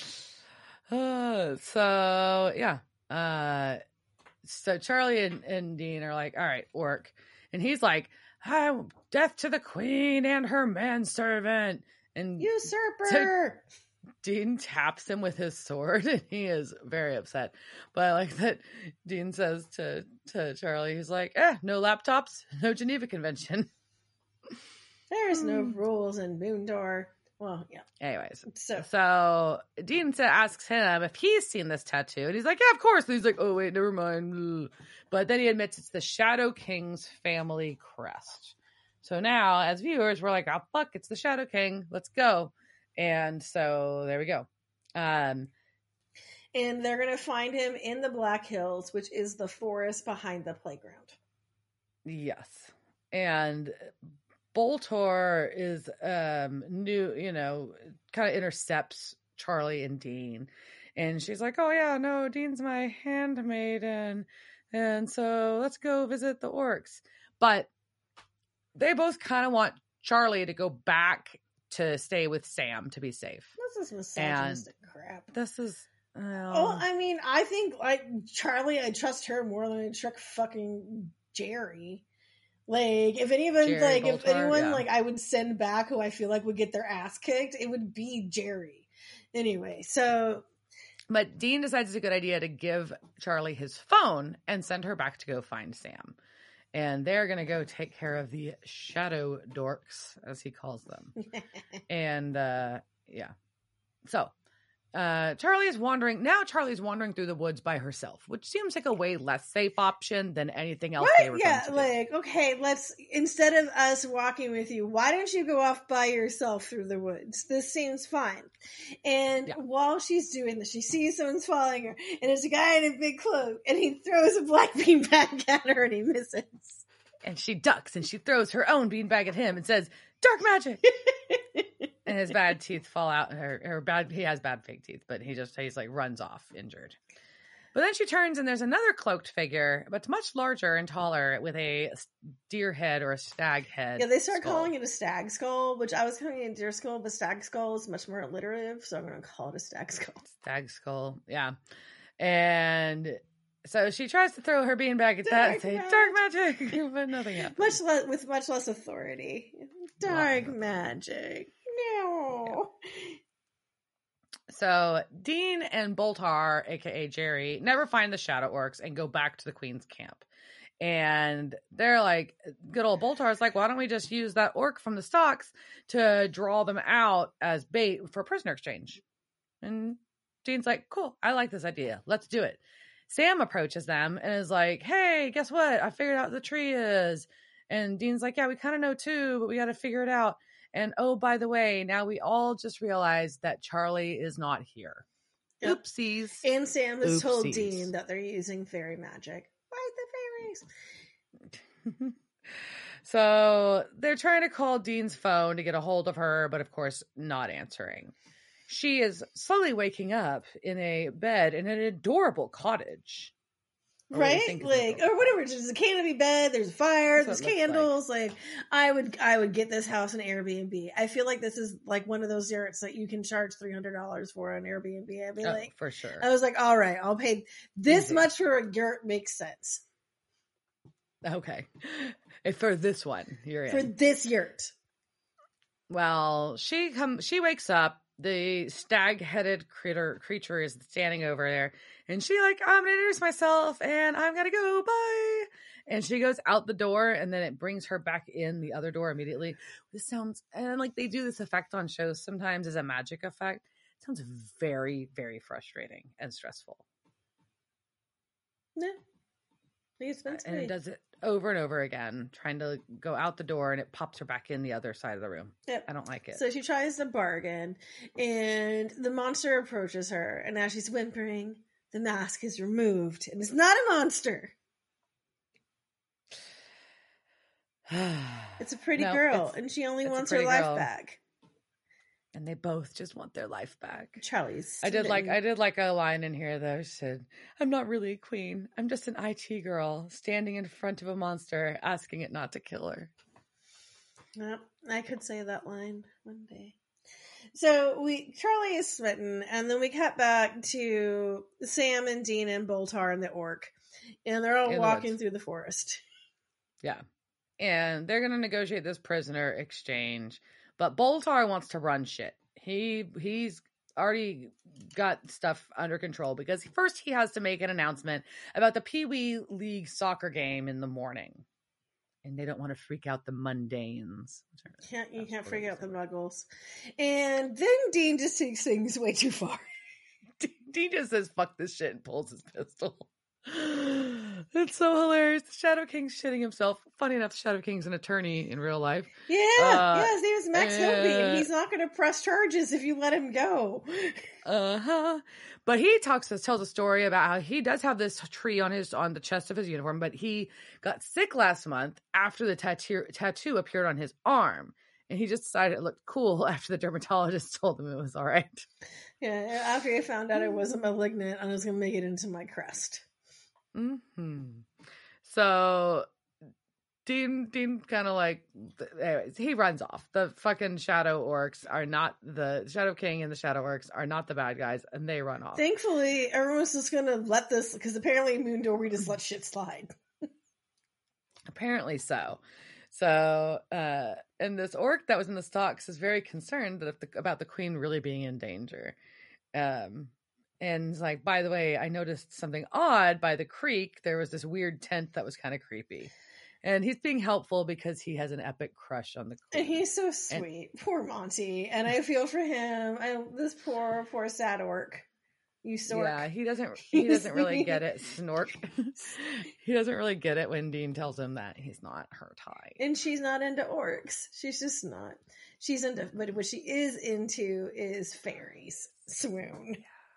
So Charlie and Dean are like, all right, orc. And he's like, death to the queen and her manservant. And usurper! Dean taps him with his sword and he is very upset. But I like that Dean says to Charlie, he's like, no laptops, no Geneva Convention. There's no rules in Moondor. Well, yeah. Anyways, so Dean asks him if he's seen this tattoo. And he's like, yeah, of course. And he's like, oh, wait, never mind. But then he admits it's the Shadow King's family crest. So now, as viewers, we're like, oh, fuck, it's the Shadow King. Let's go. And so there we go. And they're going to find him in the Black Hills, which is the forest behind the playground. Yes. And Boltor is new, kind of intercepts Charlie and Dean. And she's like, oh, yeah, no, Dean's my handmaiden. And so let's go visit the orcs. But they both kind of want Charlie to go back to stay with Sam to be safe. This is misogynistic crap. This is... I mean, I think, like, Charlie, I trust her more than I trust fucking Jerry. Like, if anyone, like, I would send back who I feel like would get their ass kicked, it would be Jerry. Anyway, so... But Dean decides it's a good idea to give Charlie his phone and send her back to go find Sam. And they're going to go take care of the shadow dorks, as he calls them. And, So, Charlie's wandering through the woods by herself, which seems like a way less safe option than anything else they were going to do. Like, okay, instead of us walking with you, why don't you go off by yourself through the woods? This seems fine. And while she's doing this, she sees someone's following her, and there's a guy in a big cloak, and he throws a black beanbag at her, and he misses. And she ducks, and she throws her own beanbag at him and says, "Dark magic!" And his bad teeth fall out. He has bad fake teeth, but he's like runs off injured. But then she turns and there's another cloaked figure, but much larger and taller with a deer head or a stag head. Yeah, they start calling it a stag skull, which I was calling it a deer skull, but stag skull is much more alliterative, so I'm going to call it a stag skull. Stag skull, yeah. And so she tries to throw her beanbag at that and say, "Dark magic," but nothing happens. With much less authority. Dark magic. No. So Dean and Boltar, aka Jerry, never find the shadow orcs and go back to the Queen's camp. And they're like, good old Boltar's like, why don't we just use that orc from the stocks to draw them out as bait for prisoner exchange? And Dean's like, cool, I like this idea. Let's do it. Sam approaches them and is like, hey, guess what? I figured out what the tree is. And Dean's like, yeah, we kind of know too, but we got to figure it out. And oh, by the way, now we all just realized that Charlie is not here. Yep. Oopsies. And Sam has told Dean that they're using fairy magic. Fight the fairies. So they're trying to call Dean's phone to get a hold of her, but of course not answering. She is slowly waking up in a bed in an adorable cottage. Right? Like, or whatever. There's a canopy bed, there's a fire, there's candles. Like, I would get this house an Airbnb. I feel like this is like one of those yurts that you can charge $300 for on Airbnb. I'd be like, for sure. I was like, all right, I'll pay this much for a yurt. Makes sense. Okay. For this one, you're in. For this yurt. Well, she wakes up. The stag-headed creature is standing over there. And she like, I'm going to introduce myself and I'm going to go. Bye. And she goes out the door and then it brings her back in the other door immediately. This sounds, and like they do this effect on shows sometimes as a magic effect. It sounds very, very frustrating and stressful. Yeah. It's meant to and be. it does it over and over again, trying to go out the door, and it pops her back in the other side of the room. Yep. I don't like it. So she tries to bargain, and the monster approaches her, and as she's whimpering, the mask is removed, and it's not a monster. It's a pretty girl, and she only wants her life back. And they both just want their life back. Charlie's. I did like a line in here that said, "I'm not really a queen. I'm just an IT girl standing in front of a monster, asking it not to kill her." Yep, I could say that line one day. So Charlie is smitten, and then we cut back to Sam and Dean and Boltar and the orc, and they're all walking through the forest. Yeah, and they're going to negotiate this prisoner exchange. But Boltar wants to run shit. He's already got stuff under control because first he has to make an announcement about the Pee Wee League soccer game in the morning. And they don't want to freak out the mundanes. You can't freak out the muggles. And then Dean just takes things way too far. Dean just says, "Fuck this shit," and pulls his pistol. It's so hilarious. The Shadow King's shitting himself. Funny enough, the Shadow King's an attorney in real life. Yeah, his name is Max Hilby, and he's not going to press charges if you let him go. But he tells a story about how he does have this tree on the chest of his uniform, but he got sick last month after the tattoo appeared on his arm. And he just decided it looked cool after the dermatologist told him it was all right. Yeah, after he found out it wasn't malignant, I was going to make it into my crest. Mm-hmm. So Dean kind of like, anyways, he runs off. The fucking Shadow Orcs are not the Shadow King, and the Shadow Orcs are not the bad guys, and they run off. Thankfully, everyone's just going to let this, because apparently Moondor just let shit slide. Apparently so. So, and this orc that was in the stocks is very concerned that about the queen really being in danger. And it's like, by the way, I noticed something odd by the creek. There was this weird tent that was kind of creepy. And he's being helpful because he has an epic crush on the queen. And he's so sweet. Poor Monty. And I feel for him. This poor sad orc. You snork. Yeah, he doesn't really get it. Snork. He doesn't really get it when Dean tells him that he's not her type. And she's not into orcs. She's just not. She's into, but what she is into is fairies. Swoon.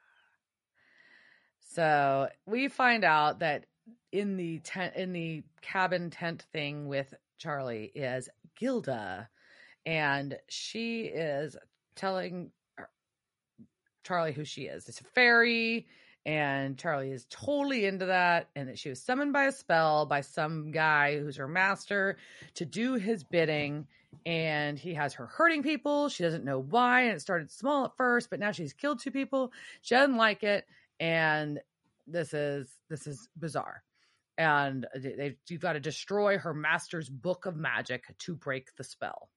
So we find out that in the cabin tent thing with Charlie is Gilda, and she is telling Charlie who she is. It's a fairy, and Charlie is totally into that, and that she was summoned by a spell by some guy who's her master to do his bidding, and he has her hurting people. She doesn't know why, and it started small at first, but now she's killed 2 people. She doesn't like it, and this is bizarre. And you've got to destroy her master's book of magic to break the spell.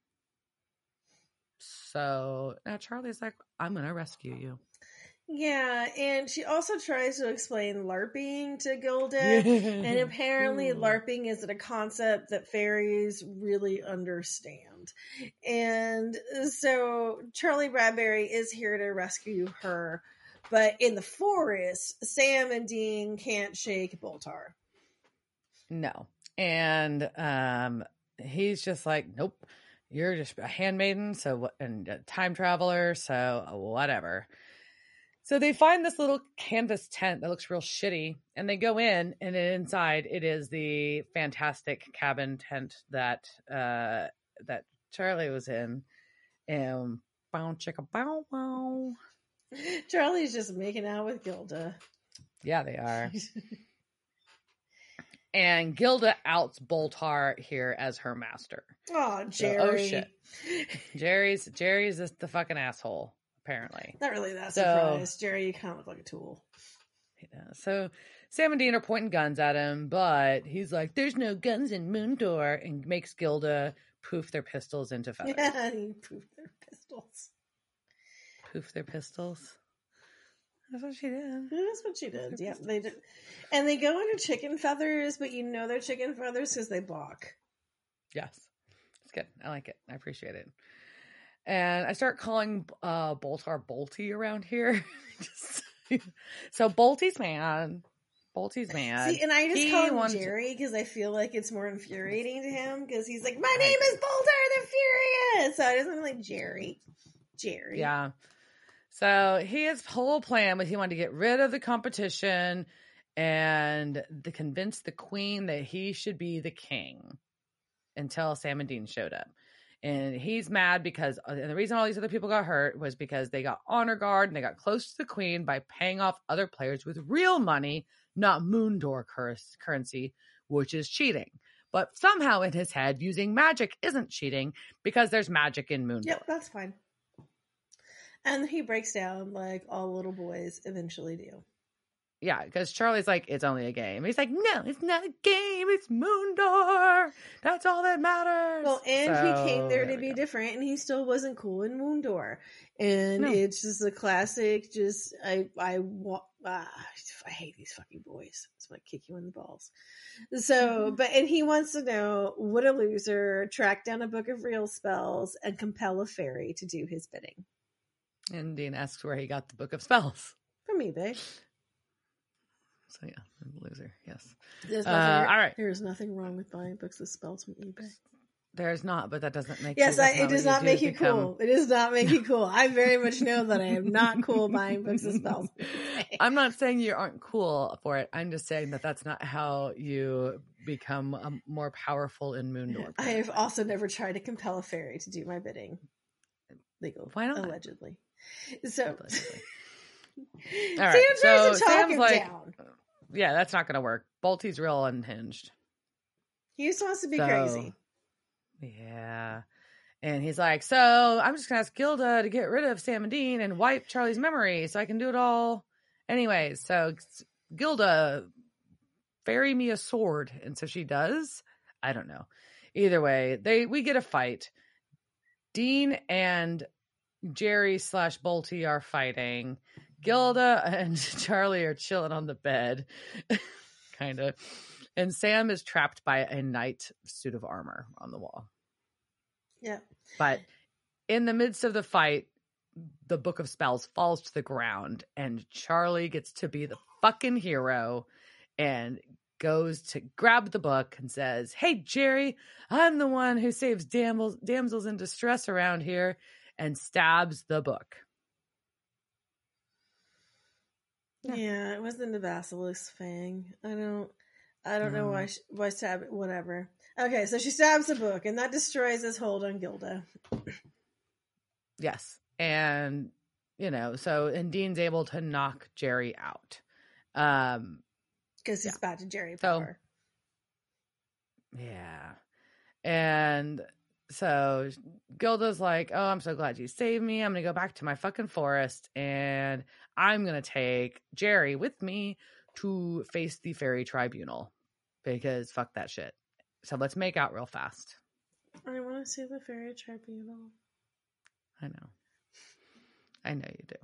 So now Charlie's like, "I'm going to rescue you." Yeah, and she also tries to explain LARPing to Gilda, and apparently LARPing isn't a concept that fairies really understand. And so Charlie Bradbury is here to rescue her, but in the forest, Sam and Dean can't shake Boltar. No. And he's just like, "Nope, you're just a handmaiden, and a time traveler, so whatever." So they find this little canvas tent that looks real shitty, and they go in, and inside it is the fantastic cabin tent that Charlie was in. And bow chicka bow wow. Charlie's just making out with Gilda. Yeah, they are. And Gilda outs Boltar here as her master. Oh, Jerry. So, shit. Jerry's just the fucking asshole, apparently. Not really that surprised. Jerry, you kind of look like a tool. Yeah. So Sam and Dean are pointing guns at him, but he's like, "There's no guns in Moondor," and makes Gilda poof their pistols into feathers. Yeah, he poofed their pistols. Poof their pistols? That's what she did. That's what she did. Yeah, they did. And they go into chicken feathers, but you know they're chicken feathers because they block. Yes. It's good. I like it. I appreciate it. And I start calling Boltar Bolty around here. So Bolty's man. Bolty's mad. See, and I just call him Jerry because I feel like it's more infuriating to him because he's like, my name is Bolter the Furious. So I just want to like Jerry. Yeah. So his whole plan was he wanted to get rid of the competition and convince the queen that he should be the king until Sam and Dean showed up. And he's mad because and the reason all these other people got hurt was because they got honor guard and they got close to the queen by paying off other players with real money, not Moondor currency, which is cheating. But somehow in his head, using magic isn't cheating because there's magic in Moondor. Yep, that's fine. And he breaks down like all little boys eventually do. Yeah, because Charlie's like, it's only a game. He's like, no, it's not a game. It's Moondor. That's all that matters. Well, and he came there to be different, and he still wasn't cool in Moondor. And it's just a classic, just, I hate these fucking boys. So I kick you in the balls. So, and he wants to know, would a loser track down a book of real spells and compel a fairy to do his bidding? And Dean asks where he got the book of spells. From eBay. So yeah, loser. Yes. All right. There's nothing wrong with buying books with spells from eBay. There's not, but that doesn't make it does not make you cool. It does not make you cool. I very much know that I am not cool buying books with spells. I'm not saying you aren't cool for it. I'm just saying that that's not how you become more powerful in Moondor. I have also never tried to compel a fairy to do my bidding. Legal. Why not? Allegedly. So. All right. Sam tries to talk him down. Yeah, that's not going to work. Bolty's real unhinged. He just wants to be crazy. Yeah. And he's like, so I'm just going to ask Gilda to get rid of Sam and Dean and wipe Charlie's memory so I can do it all. Anyways, so Gilda, ferry me a sword. And so she does. I don't know. Either way, we get a fight. Dean and Jerry / Bolty are fighting. Gilda and Charlie are chilling on the bed, kind of. And Sam is trapped by a knight suit of armor on the wall. Yeah. But in the midst of the fight, the book of spells falls to the ground and Charlie gets to be the fucking hero and goes to grab the book and says, hey, Jerry, I'm the one who saves damsels in distress around here, and stabs the book. Yeah, it wasn't the basilisk fang. I don't know why stab it. Whatever. Okay, so she stabs the book, and that destroys his hold on Gilda. Yes, and and Dean's able to knock Jerry out. Because he's bad to Jerry power. Yeah, and so Gilda's like, oh, I'm so glad you saved me. I'm going to go back to my fucking forest and I'm going to take Jerry with me to face the fairy tribunal because fuck that shit. So let's make out real fast. I want to see the fairy tribunal. I know you do.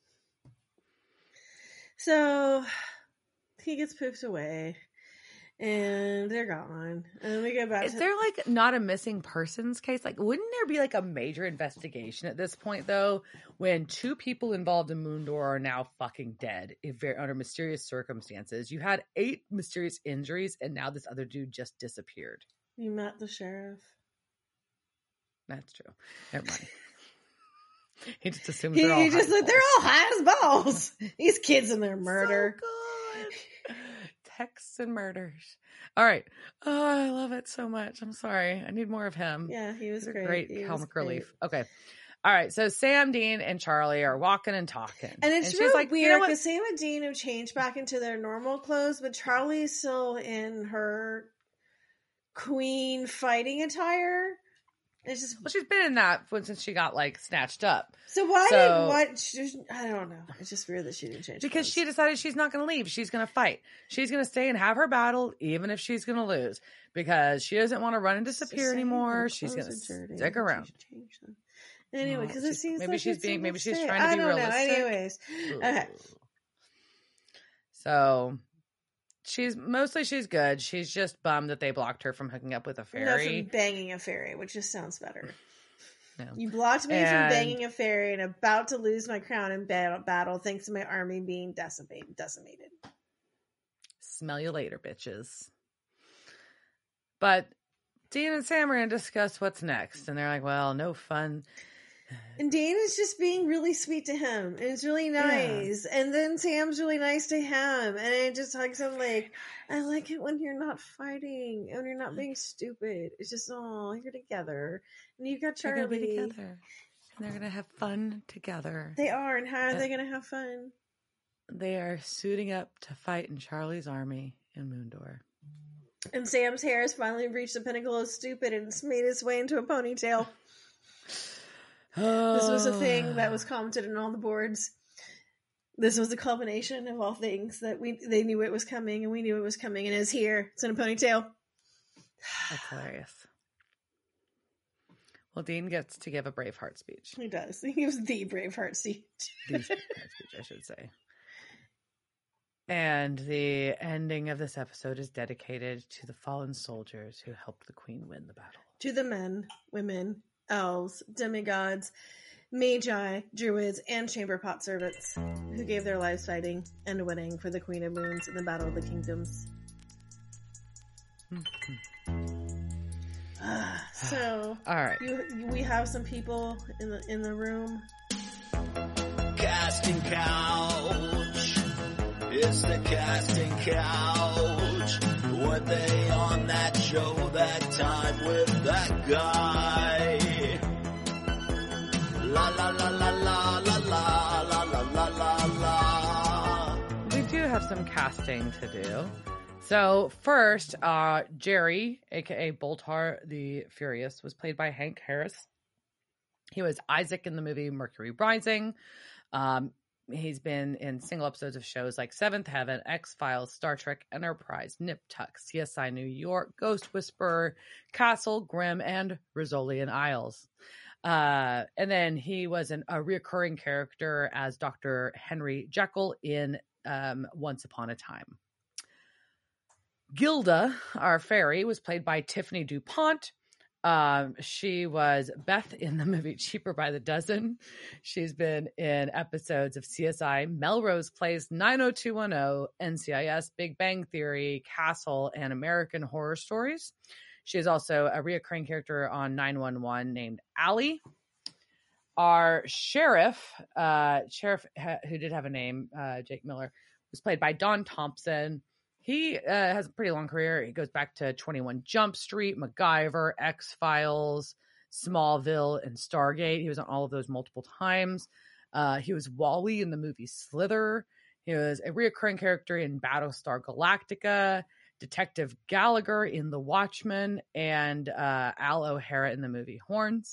So he gets pooped away. And they're gone. And then we go back. Is there like not a missing persons case? Like, wouldn't there be like a major investigation at this point, though, when 2 people involved in Moondor are now fucking dead under mysterious circumstances? You had 8 mysterious injuries, and now this other dude just disappeared. You met the sheriff. That's true. Never mind. He just assumes they're all just like, they're all high as balls. These kids and their murder. So good. Texts and murders. All right. Oh, I love it so much. I'm sorry. I need more of him. Yeah, he was great. Great comic relief. Okay. All right. So Sam, Dean, and Charlie are walking and talking. And it's really like, weird because Sam and Dean have changed back into their normal clothes, but Charlie's still in her queen fighting attire. It's just, well, she's been in that since she got like snatched up. So I don't know. It's just weird that she didn't change because clothes. She decided she's not going to leave. She's going to fight. She's going to stay and have her battle, even if she's going to lose, because she doesn't want to run and disappear anymore. She's going to stick around. Anyway, because it seems maybe like she's trying to be realistic. Anyways, okay. So she's good. She's just bummed that they blocked her from hooking up with a fairy. From banging a fairy, which just sounds better. No. You blocked me from banging a fairy and about to lose my crown in battle thanks to my army being decimated. Smell you later, bitches. But Dean and Sam are going to discuss what's next. And they're like, well, no fun. And Dean is just being really sweet to him. And it's really nice. Yeah. And then Sam's really nice to him. And it just hugs him like, I like it when you're not fighting and you're not being stupid. It's just, oh, you're together. And you got Charlie. They're going to be together. And they're going to have fun together. They are. And how are they going to have fun? They are suiting up to fight in Charlie's army in Moondor. And Sam's hair has finally reached the pinnacle of stupid and it's made its way into a ponytail. This was a thing that was commented on all the boards. This was the culmination of all things that they knew it was coming and we knew it was coming and it's here. It's in a ponytail. That's hilarious. Well, Dean gets to give a Braveheart speech. He does. He gives the Braveheart speech. The Braveheart speech, I should say. And the ending of this episode is dedicated to the fallen soldiers who helped the Queen win the battle. To the men, women, elves, demigods, magi, druids, and chamber pot servants who gave their lives fighting and winning for the Queen of Moons in the Battle of the Kingdoms. So, all right, we have some people in the room. Casting couch. It's the casting couch. Were they on that show that time with that guy? La la la la la la la la la la la. We do have some casting to do. So first, Jerry, aka Boltar the Furious, was played by Hank Harris. He was Isaac in the movie Mercury Rising. He's been in single episodes of shows like Seventh Heaven, X-Files, Star Trek Enterprise, Nip Tuck, CSI New York, Ghost Whisperer, Castle, Grimm, and Rizzoli and Isles. And then he was a reoccurring character as Dr. Henry Jekyll in Once Upon a Time. Gilda, our fairy, was played by Tiffany DuPont. She was Beth in the movie Cheaper by the Dozen. She's been in episodes of CSI, Melrose Place, 90210, NCIS, Big Bang Theory, Castle, and American Horror Stories. She is also a reoccurring character on 911 named Allie. Our sheriff, who did have a name, Jake Miller, was played by Don Thompson. He has a pretty long career. He goes back to 21 Jump Street, MacGyver, X-Files, Smallville, and Stargate. He was on all of those multiple times. He was Wally in the movie Slither. He was a reoccurring character in Battlestar Galactica, Detective Gallagher in The Watchmen, and Al O'Hara in the movie Horns.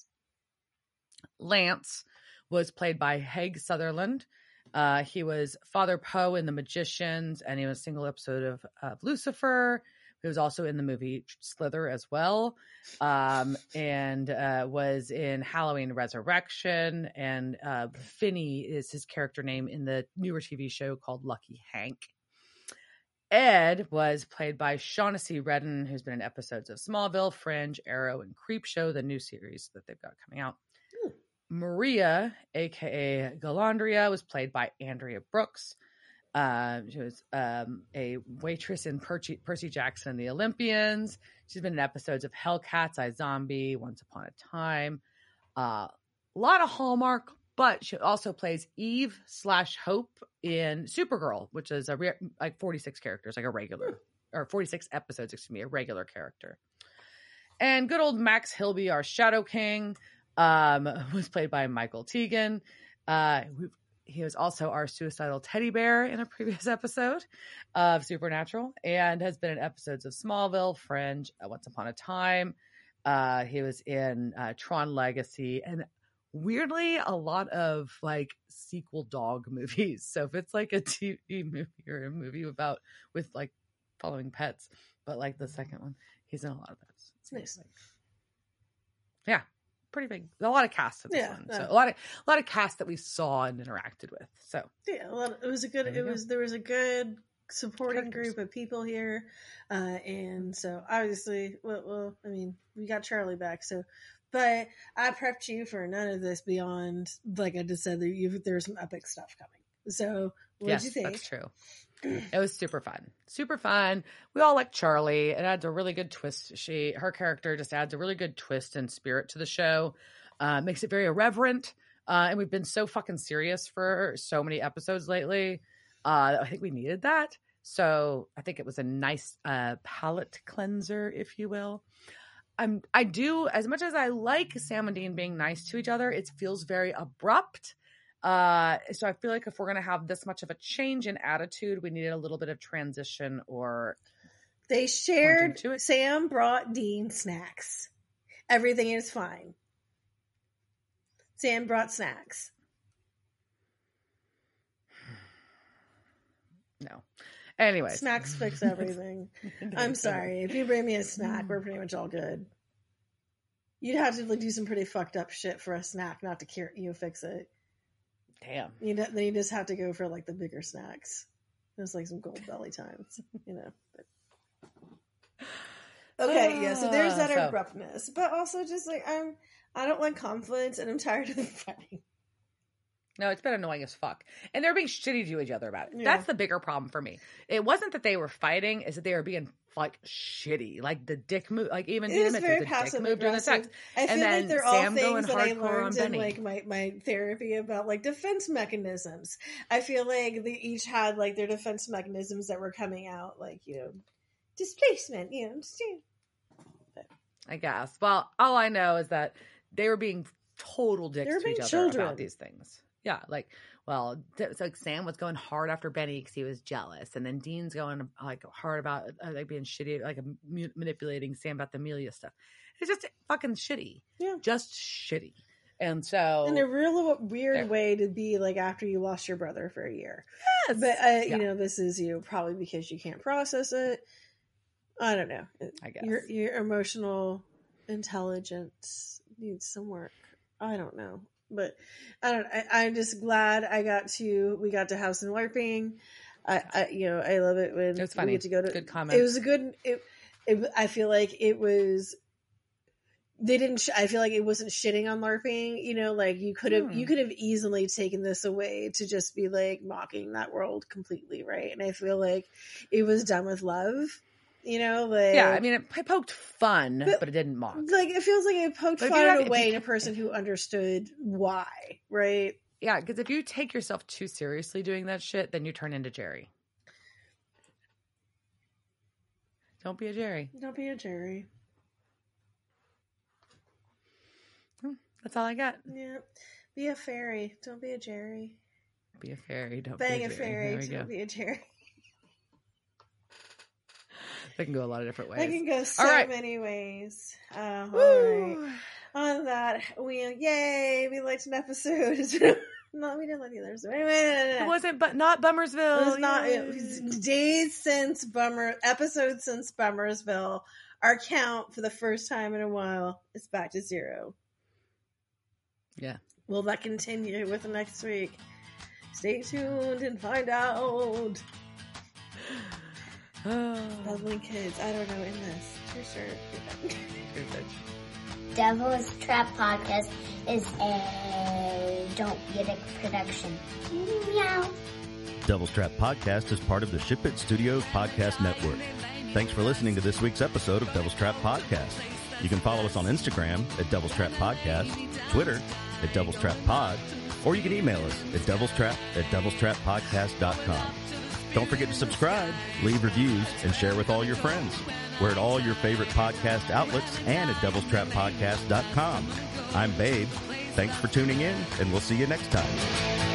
Lance was played by Haig Sutherland. He was Father Poe in The Magicians, and he was a single episode of Lucifer. He was also in the movie Slither as well, and was in Halloween Resurrection, and Finney is his character name in the newer TV show called Lucky Hank. Ed was played by Shaughnessy Redden, who's been in episodes of Smallville, Fringe, Arrow, and Creepshow, the new series that they've got coming out. Maria, aka Galandria, was played by Andrea Brooks. She was a waitress in Percy Jackson and the Olympians. She's been in episodes of Hellcats, iZombie, Once Upon a Time. A lot of Hallmark, but she also plays Eve / Hope in Supergirl, which is like 46 characters, like a regular, or 46 episodes, a regular character. And good old Max Hilby, our Shadow King, was played by Michael Teagan. He was also our suicidal teddy bear in a previous episode of Supernatural, and has been in episodes of Smallville, Fringe, Once Upon a Time. He was in Tron Legacy, and weirdly a lot of like sequel dog movies. So if it's like a TV movie or a movie with like following pets, but like the second one, he's in a lot of those. It's nice. Yeah. Pretty big, a lot of cast in this one. So a lot of cast that we saw and interacted with. So yeah, it was a good. There was a good supporting group of people here, and so obviously, well, I mean, we got Charlie back. So, but I prepped you for none of this beyond, like I just said, there's some epic stuff coming. So what did you think? That's true. It was super fun. Super fun. We all like Charlie. It adds a really good twist. Her character just adds a really good twist and spirit to the show. Makes it very irreverent. And we've been so fucking serious for so many episodes lately. I think we needed that. So I think it was a nice palate cleanser, if you will. I do, as much as I like Sam and Dean being nice to each other, it feels very abrupt. So I feel like if we're going to have this much of a change in attitude, we needed a little bit of transition or... They shared, Sam brought Dean snacks. Everything is fine. Sam brought snacks. No. Anyway. Snacks fix everything. I'm sorry. If you bring me a snack, we're pretty much all good. You'd have to do some pretty fucked up shit for a snack not to cure you fix it. Damn. Then you just have to go for like the bigger snacks. There's like some Gold Belly times, you know. But... Okay, yeah. So there's that abruptness, but also just like I don't like conflict, and I'm tired of the fighting. No, it's been annoying as fuck. And they're being shitty to each other about it. Yeah. That's the bigger problem for me. It wasn't that they were fighting, it's that they were being like shitty. Like the dick move, like even it was very passive move during the sex. I feel like they're all things that I learned in like my therapy about like defense mechanisms. I feel like they each had like their defense mechanisms that were coming out, like, you know, displacement, you know. I guess. Well, all I know is that they were being total dicks to each other about these things. Yeah, like, well, it's like Sam was going hard after Benny because he was jealous, and then Dean's going like hard about like being shitty, like manipulating Sam about the Amelia stuff. It's just fucking shitty. Yeah, just shitty. And so, in a real weird way to be like after you lost your brother for a year. Yes, but you know, this is probably because you can't process it. I don't know. I guess your emotional intelligence needs some work. I don't know. But I'm just glad we got to have some LARPing. I love it when it was funny. We get to go to good comment. It was a good. I feel like it was. They didn't. I feel like it wasn't shitting on LARPing. You know, like you could have easily taken this away to just be like mocking that world completely, right? And I feel like it was done with love. You know, like yeah, I mean, it poked fun, but it didn't mock. Like it feels like it poked fun in a way in a person who understood why, right? Yeah, because if you take yourself too seriously doing that shit, then you turn into Jerry. Don't be a Jerry. Don't be a Jerry. That's all I got. Yeah, be a fairy. Don't be a Jerry. Be a fairy. Don't bang be a fairy. Don't be a Jerry. They can go a lot of different ways. They can go so many ways. All right. On that, we liked an episode. No, we didn't like the others. It wasn't, but not Bummersville. It was not. It was episodes since Bummersville. Our count for the first time in a while is back to 0. Yeah. Will that continue with the next week? Stay tuned and find out. Lovely kids. I don't know in this. For sure. Devil's Trap Podcast is a Don't Be a Dick production. Meow. Devil's Trap Podcast is part of the Ship It Studios podcast network. Thanks for listening to this week's episode of Devil's Trap Podcast. You can follow us on Instagram at Devil's Trap Podcast, Twitter at Devil's Trap Pod, or you can email us at devilstrap@devilstrappodcast.com. Don't forget to subscribe, leave reviews, and share with all your friends. We're at all your favorite podcast outlets and at devilstrappodcast.com. I'm Babe. Thanks for tuning in, and we'll see you next time.